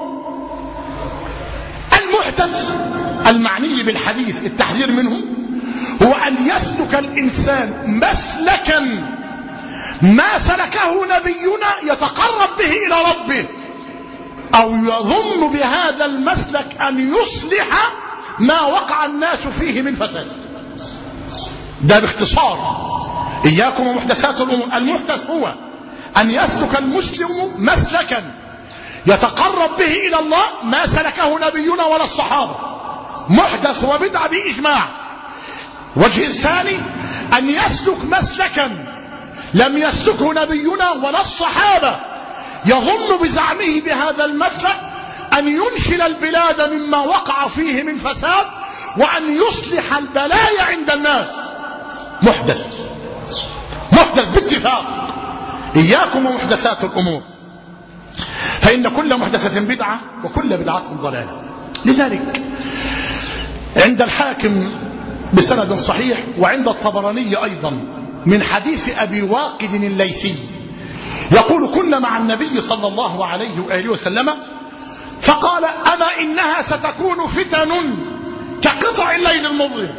المحدث المعني بالحديث التحذير منه هو أن يسلك الإنسان مسلكا ما سلكه نبينا يتقرب به إلى ربه، أو يظن بهذا المسلك أن يصلح ما وقع الناس فيه من فساد. ده باختصار. إياكم ومحدثات الأمور. المحدث هو أن يسلك المسلم مسلكا يتقرب به إلى الله ما سلكه نبينا ولا الصحابة، محدث وبدعة بإجماع. وجه الثاني أن يسلك مسلكا لم يسلكه نبينا ولا الصحابة، يظن بزعمه بهذا المسلك أن ينشل البلاد مما وقع فيه من فساد وأن يصلح البلايا عند الناس. محدث باتفاق. إياكم ومحدثات الأمور، فإن كل محدثة بدعة وكل بدعة ضلالة. لذلك عند الحاكم بسند صحيح وعند الطبراني أيضا من حديث أبي واقد الليثي يقول: كنا مع النبي صلى الله عليه وآله وسلم فقال: أما إنها ستكون فتن كقطع الليل المظلم.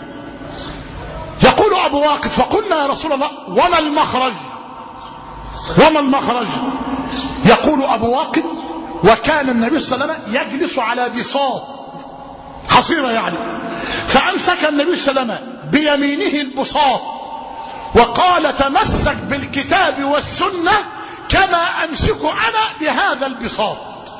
يقول أبو واقد: فقلنا يا رسول الله وما المخرج؟ يقول أبو واقد: وكان النبي صلى الله عليه وسلم يجلس على بساط حصيرة يعني، فأمسك النبي صلى الله عليه وسلم بيمينه البساط وقال: تمسك بالكتاب والسنة كما أمسك أنا بهذا البساط.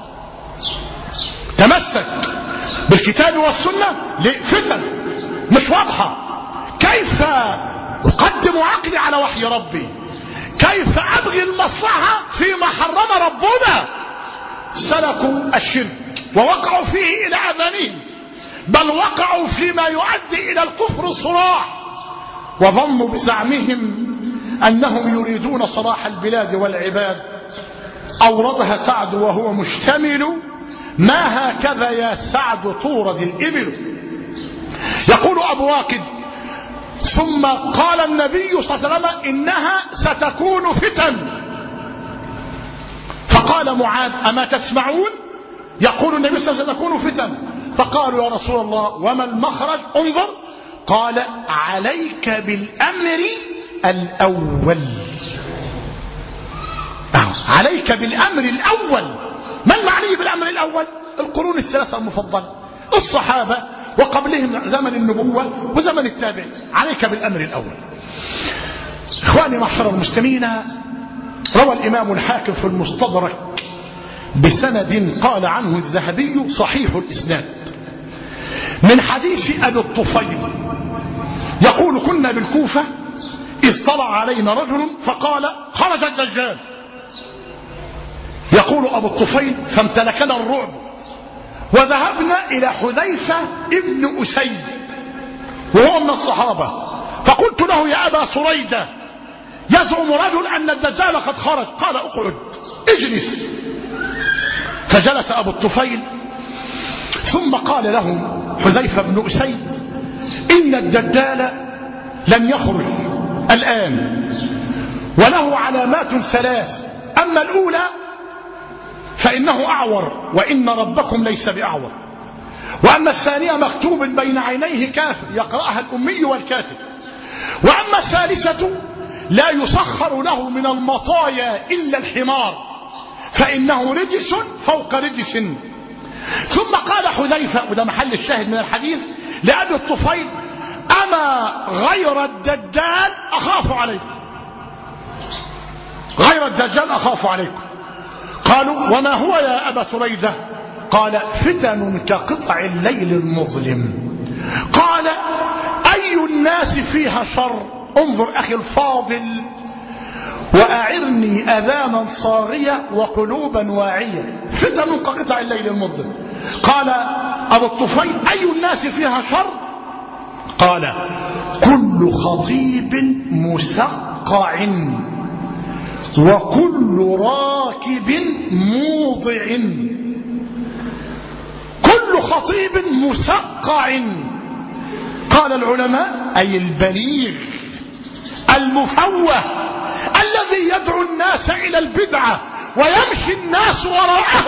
تمسك بالكتاب والسنة لفتن مش واضحة، كيف أقدم عقلي على وحي ربي؟ كيف أبغي المصلحة فيما حرم ربنا؟ سلكوا الشرك ووقعوا فيه إلى أذانهم، بل وقعوا فيما يؤدي إلى الكفر الصراح، وظنوا بزعمهم أنهم يريدون صلاح البلاد والعباد. أوردها سعد وهو مشتمل: ما هكذا يا سعد تورد الإبل. يقول أبو واقد: ثم قال النبي صلى الله عليه وسلم: إنها ستكون فتن. فقال معاذ: أما تسمعون؟ يقول النبي صلى الله عليه وسلم: تكون فتن. فقالوا: يا رسول الله وما المخرج؟ انظر، قال: عليك بالأمر الأول. عليك بالأمر الأول. ما المعني بالأمر الأول؟ القرون الثلاثة المفضلة، الصحابة وقبلهم زمن النبوة وزمن التابعين. عليك بالأمر الأول. إخواني معشر المسلمين، روى الإمام الحاكم في المستدرك بسند قال عنه الذهبي صحيح الإسناد من حديث أبي الطفيل يقول: كنا بالكوفة إذ طلع علينا رجل فقال: خرج الدجال. يقول أبو الطفيل: فامتلكنا الرعب وذهبنا إلى حذيفة ابن أسيد وهو من الصحابة، فقلت له: يا أبا سريدة، يزعم رجل أن الدجال قد خرج. قال: اقعد اجلس. فجلس أبو الطفيل ثم قال له حذيفة بن أسيد: إن الدجال لن يخرج الآن، وله علامات ثلاث: أما الأولى فإنه أعور وإن ربكم ليس بأعور، وأما الثانية مكتوب بين عينيه كافر يقرأها الأمي والكاتب، وأما الثالثة لا يسخر له من المطايا إلا الحمار فإنه رجس فوق رجس. ثم قال حذيفة، وده محل الشاهد من الحديث، لأبي الطفيل: أما غير الدجال أخاف عليكم، غير الدجال أخاف عليكم. قالوا: وما هو يا أبا سريدة؟ قال: فتن كقطع الليل المظلم. قال: أي الناس فيها شر؟ انظر أخي الفاضل وأعرني أذانا صاغية وقلوبا واعية. فتن كقطع الليل المظلم. قال أبو الطفيل: أي الناس فيها شر؟ قال: كل خطيب مسقع وكل راكب موضع. كل خطيب مسقع، قال العلماء: أي البليغ المفوه الذي يدعو الناس إلى البدعة ويمشي الناس وراءه،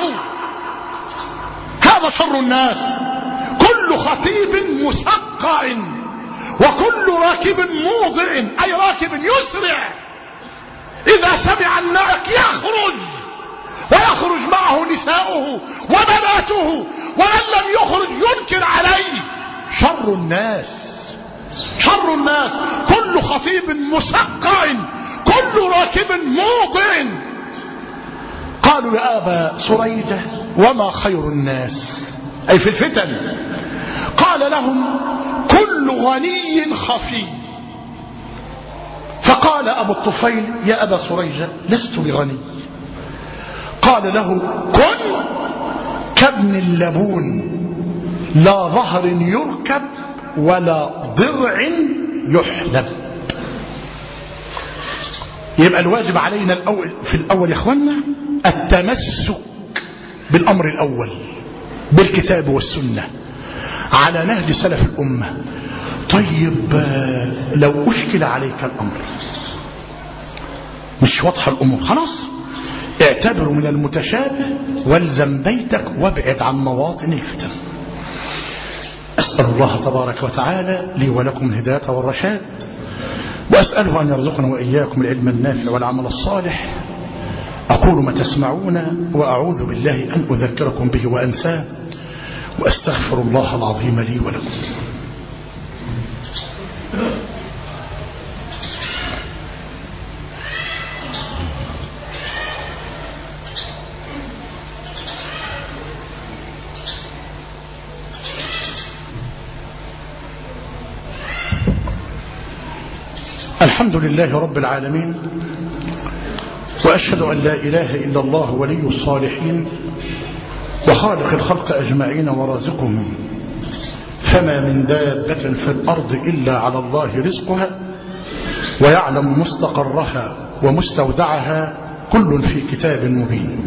هذا شر الناس. كل خطيب مسقع وكل راكب موضع، أي راكب يسرع إذا سمع النعق يخرج، ويخرج معه نساؤه وبناته، ومن لم يخرج ينكر عليه. شر الناس، شر الناس. كل خطيب مسقع كل راكب موضع. قالوا: يا أبا سريدة، وما خير الناس أي في الفتن؟ قال لهم: كل غني خفي. فقال أبو الطفيل: يا أبا سريجة، لست بغني. قال له: كن كابن اللبون، لا ظهر يركب ولا ضرع يحلب. يبقى الواجب علينا في الأول يا إخوانا التمسك بالأمر الأول بالكتاب والسنة على نهج سلف الأمة. طيب لو أشكل عليك الأمر، مش واضحة الأمور، خلاص اعتبروا من المتشابه والزم بيتك وابعد عن مواطن الفتن. أسأل الله تبارك وتعالى لي ولكم الهداية والرشاد، وأسأله أن يرزقنا وإياكم العلم النافع والعمل الصالح. أقول ما تسمعون وأعوذ بالله أن أذكركم به وأنساه، وأستغفر الله العظيم لي ولكم. الحمد لله رب العالمين، وأشهد أن لا إله إلا الله ولي الصالحين وخالق الخلق أجمعين ورازقهم، فما من دابة في الأرض إلا على الله رزقها ويعلم مستقرها ومستودعها، كل في كتاب مبين.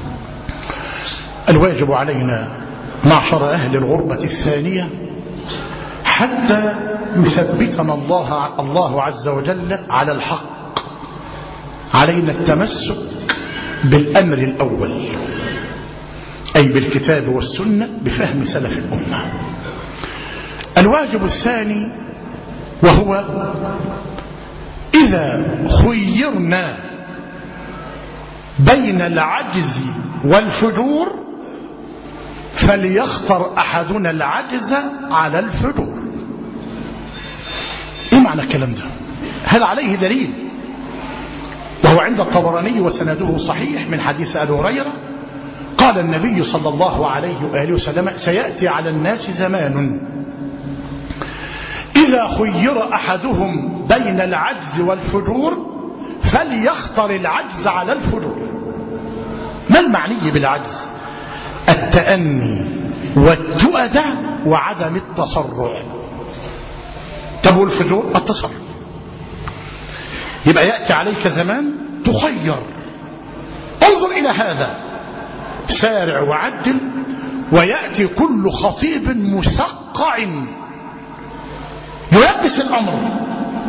الواجب علينا معشر أهل الغربة الثانية حتى يثبتنا الله عز وجل على الحق، علينا التمسك بالأمر الأول أي بالكتاب والسنة بفهم سلف الأمة. الواجب الثاني وهو إذا خيرنا بين العجز والفجور فليختر أحدنا العجز على الفجور. ايه معنى الكلام ده؟ هذا عليه دليل، وهو عند الطبراني وسنده صحيح من حديث أبي هريرة قال النبي صلى الله عليه وآله وسلم: سيأتي على الناس زمان إذا خير أحدهم بين العجز والفجور فليختر العجز على الفجور. ما المعني بالعجز؟ التأني والتؤدة وعدم التسرع. طب والفجور؟ التسرع. يبقى يأتي عليك زمان تخير. انظر إلى هذا، سارع وعدل، ويأتي كل خطيب مسقع يلبس الأمر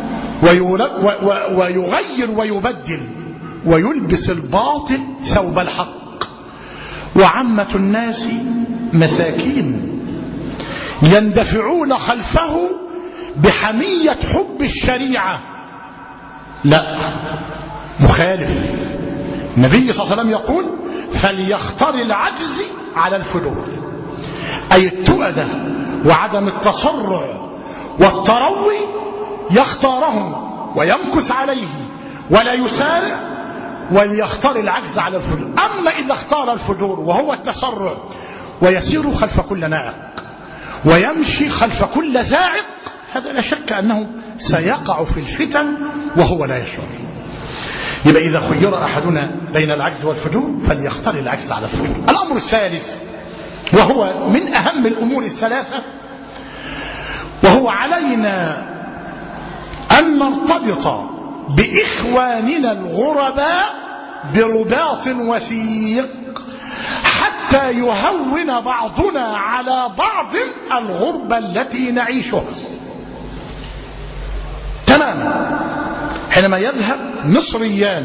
ويغير ويبدل ويلبس الباطل ثوب الحق، وعامة الناس مساكين يندفعون خلفه بحمية حب الشريعة. لا، مخالف. النبي صلى الله عليه وسلم يقول: فليختار العجز على الفجور، أي التؤدة وعدم التسرع والتروي يختاره ويمكث عليه ولا يسارع، وليختار العجز على الفجور. أما إذا اختار الفجور وهو التسرع ويسير خلف كل نائق ويمشي خلف كل زائق، هذا لا شك أنه سيقع في الفتن وهو لا يشعر. يبقى إذا خير أحدنا بين العجز والفجور فليختار العجز على الفجور. الأمر الثالث، وهو من أهم الأمور الثلاثة، وهو علينا أن نرتبط بإخواننا الغرباء برباط وثيق حتى يهون بعضنا على بعض الغربة التي نعيشها. تماما. حينما يذهب مصريان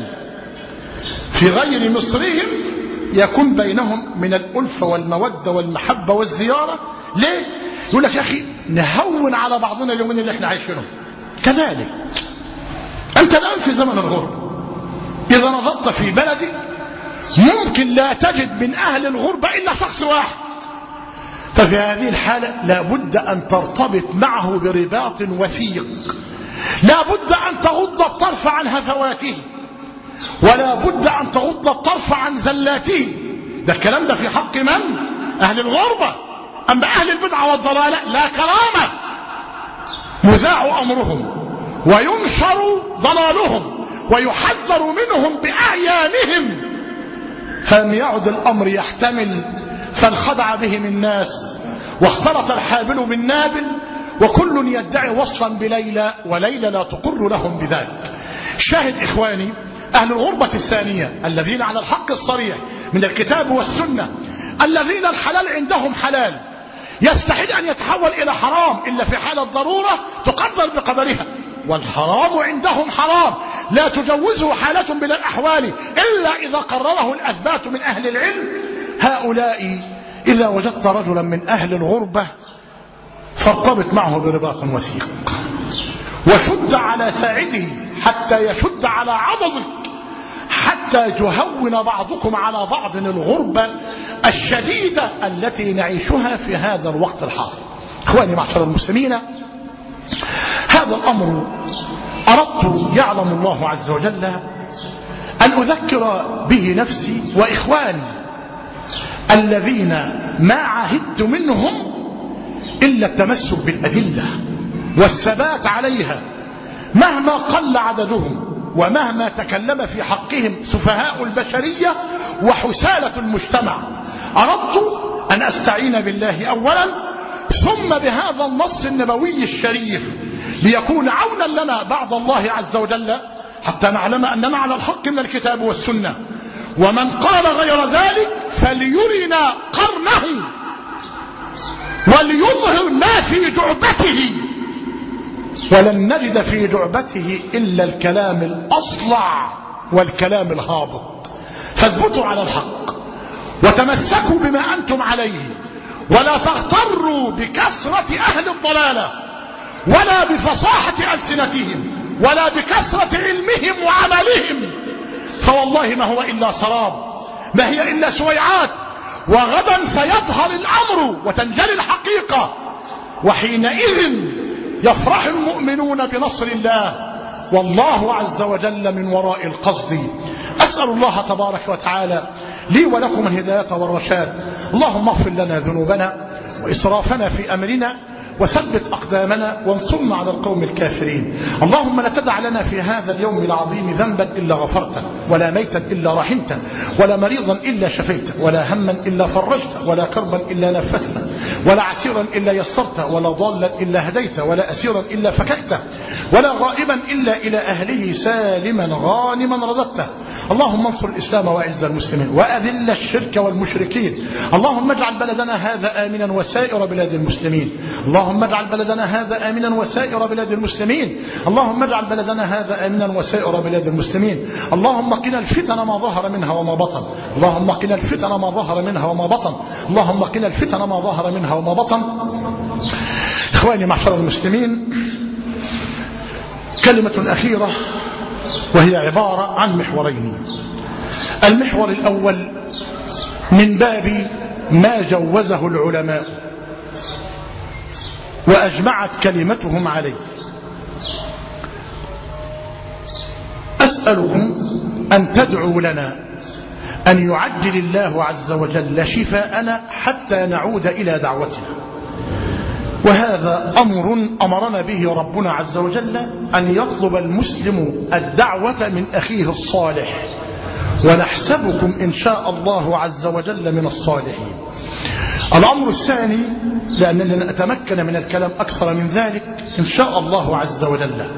في غير مصرهم يكون بينهم من الألفة والمودة والمحبة والزيارة. ليه؟ يقول لك: يا أخي نهون على بعضنا اليومين اللي احنا عايشينهم. كذلك أنت الآن في زمن الغربة، إذا نظرت في بلدك ممكن لا تجد من أهل الغربة إلا شخص واحد، ففي هذه الحالة لا بد أن ترتبط معه برباط وثيق، لا بد أن تغض الطرف عن هفواته، ولا بد أن تغض الطرف عن زلاته. ده الكلام ده في حق من؟ أهل الغربة. أما أهل البدعة والضلالة لا كرامة، يذاع أمرهم وينشر ضلالهم ويحذر منهم بأعيانهم، فلم يعد الأمر يحتمل، فانخدع بهم الناس واختلط الحابل بالنابل، وكل يدعي وصلا بليلى وليلى لا تقر لهم بذلك. شاهد إخواني، أهل الغربة الثانية الذين على الحق الصريح من الكتاب والسنة، الذين الحلال عندهم حلال يستحيل أن يتحول إلى حرام إلا في حالة ضرورة تقدر بقدرها، والحرام عندهم حرام لا تجوزه حالة من الأحوال إلا إذا قرره الأثبات من أهل العلم. هؤلاء إذا وجدت رجلا من أهل الغربة فارتبط معه برباط وثيق وشد على ساعده حتى يشد على عضدك، حتى يهون بعضكم على بعض الغربة الشديدة التي نعيشها في هذا الوقت الحاضر. إخواني معشر المسلمين، هذا الأمر أردت يعلم الله عز وجل أن أذكر به نفسي وإخواني الذين ما عهدت منهم إلا التمسك بالأدلة والثبات عليها مهما قل عددهم ومهما تكلم في حقهم سفهاء البشرية وحسالة المجتمع. أردت أن أستعين بالله أولا ثم بهذا النص النبوي الشريف ليكون عونا لنا بعد الله عز وجل حتى نعلم أننا على الحق من الكتاب والسنة. ومن قال غير ذلك فليرنا قرنه وليظهر ما في جعبته، ولن نجد في جعبته إلا الكلام الأصلع والكلام الهابط. فاثبتوا على الحق وتمسكوا بما أنتم عليه، ولا تغتروا بكثرة أهل الضلالة ولا بفصاحة ألسنتهم ولا بكثرة علمهم وعملهم، فوالله ما هو إلا سراب، ما هي إلا سويعات، وغدا سيظهر الأمر وتنجلي الحقيقة، وحينئذ يفرح المؤمنون بنصر الله والله عز وجل من وراء القصد. أسأل الله تبارك وتعالى لي ولكم الهداية والرشاد. اللهم اغفر لنا ذنوبنا وإسرافنا في أمرنا وثبت أقدامنا وانصرنا على القوم الكافرين. اللهم لا تدع لنا في هذا اليوم العظيم ذنبا إلا غفرته، ولا ميتا إلا رحمته، ولا مريضا إلا شفيته، ولا هما إلا فرجته، ولا كربا إلا نفسته، ولا عسيرا إلا يسرته، ولا ضالا إلا هديته، ولا أسيرا إلا فككته، ولا غائبا إلا إلى أهله سالما غانما رددته. اللهم انصر الإسلام وأعز المسلمين وأذل الشرك والمشركين. اللهم اجعل بلدنا هذا آمنا وسائر بلاد المسلمين. اللهم اجعل بلدنا هذا آمنا وسائر بلاد المسلمين. اللهم اجعل بلدنا هذا آمنا وسائر بلاد المسلمين. اللهم قنا الفتن ما ظهر منها وما بطن. اللهم قنا الفتن ما ظهر منها وما بطن. اللهم قنا الفتن ما ظهر منها وما بطن. إخواني معشر المسلمين، كلمة أخيرة وهي عبارة عن محورين. المحور الأول من باب ما جوزه العلماء وأجمعت كلمتهم عليه. أسألكم أن تدعوا لنا أن يعجل الله عز وجل شفاءنا حتى نعود إلى دعوتنا، وهذا أمر أمرنا به ربنا عز وجل، أن يطلب المسلم الدعوة من أخيه الصالح، ونحسبكم إن شاء الله عز وجل من الصالحين. الأمر الثاني، لأننا نتمكن من الكلام أكثر من ذلك إن شاء الله عز وجل،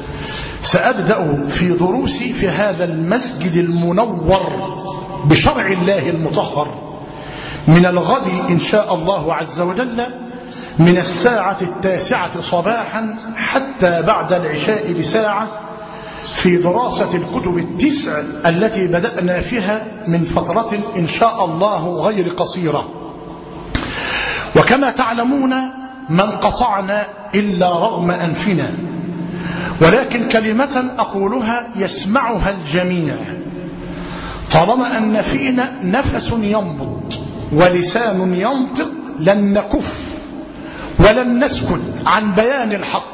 سأبدأ في دروسي في هذا المسجد المنور بشرع الله المطهر من الغد إن شاء الله عز وجل، من 9:00 صباحا حتى بعد العشاء بساعة، في دراسة الكتب 9 التي بدأنا فيها من فترة إن شاء الله غير قصيرة. وكما تعلمون ما انقطعنا إلا رغم أنفنا، ولكن كلمة أقولها يسمعها الجميع. طالما أن فينا نفس ينبض ولسان ينطق لن نكف ولن نسكت عن بيان الحق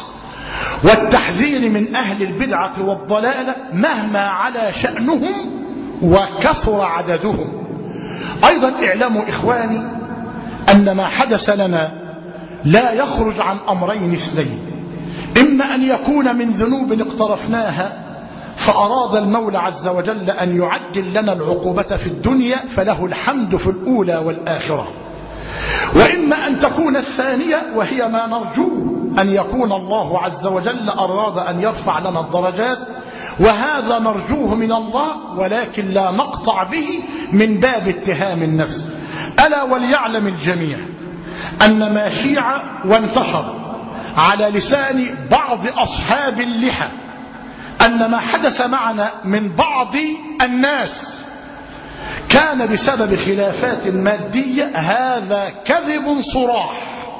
والتحذير من أهل البدعة والضلالة مهما على شأنهم وكثر عددهم. أيضا اعلموا إخواني أن ما حدث لنا لا يخرج عن أمرين اثنين: إما أن يكون من ذنوب اقترفناها فأراد المولى عز وجل أن يعجل لنا العقوبة في الدنيا فله الحمد في الأولى والآخرة، وإما أن تكون الثانية وهي ما نرجوه، أن يكون الله عز وجل أراد أن يرفع لنا الدرجات، وهذا نرجوه من الله، ولكن لا نقطع به من باب اتهام النفس. ألا وليعلم الجميع أن ما شيع وانتشر على لسان بعض أصحاب اللحى أن ما حدث معنا من بعض الناس كان بسبب خلافات مادية، هذا كذب صراح،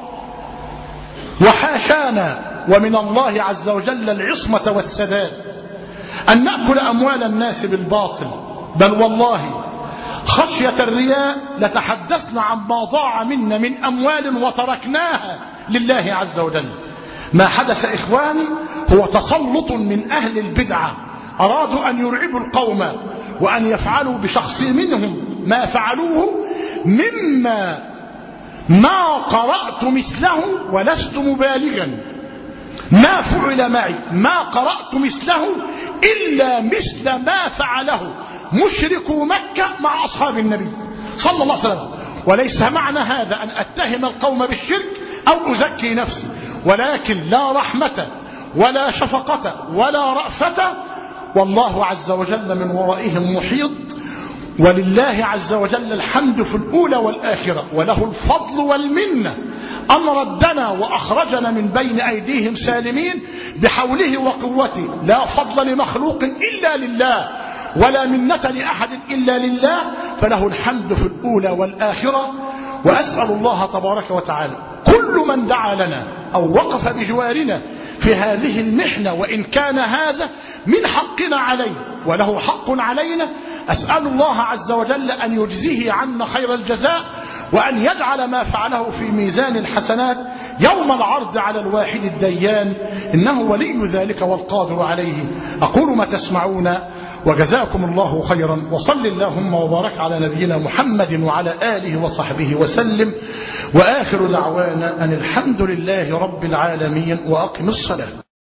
وحاشانا ومن الله عز وجل العصمة والسداد أن نأكل أموال الناس بالباطل، بل والله خشية الرياء لتحدثنا عما ضاع منا من أموال وتركناها لله عز وجل. ما حدث إخواني هو تسلط من أهل البدعة، أرادوا أن يرعبوا القوم وأن يفعلوا بشخص منهم ما فعلوه مما ما قرأت مثله ولست مبالغا. ما فعل معي ما قرأت مثله إلا مثل ما فعله مشركو مكة مع أصحاب النبي صلى الله عليه وسلم. وليس معنى هذا أن أتهم القوم بالشرك أو أزكي نفسي، ولكن لا رحمة ولا شفقة ولا رأفة، والله عز وجل من ورائهم محيط، ولله عز وجل الحمد في الأولى والآخرة، وله الفضل والمنة أن ردنا وأخرجنا من بين أيديهم سالمين بحوله وقوته. لا فضل لمخلوق إلا لله، ولا منة لأحد إلا لله، فله الحمد في الأولى والآخرة. وأسأل الله تبارك وتعالى كل من دعا لنا أو وقف بجوارنا في هذه المحنة، وإن كان هذا من حقنا عليه وله حق علينا، أسأل الله عز وجل أن يجزيه عنا خير الجزاء، وأن يجعل ما فعله في ميزان الحسنات يوم العرض على الواحد الديان، إنه ولي ذلك والقادر عليه. أقول ما تسمعون، وجزاكم الله خيرا، وصل اللهم وبارك على نبينا محمد وعلى آله وصحبه وسلم، وآخر دعوانا أن الحمد لله رب العالمين، وأقم الصلاة.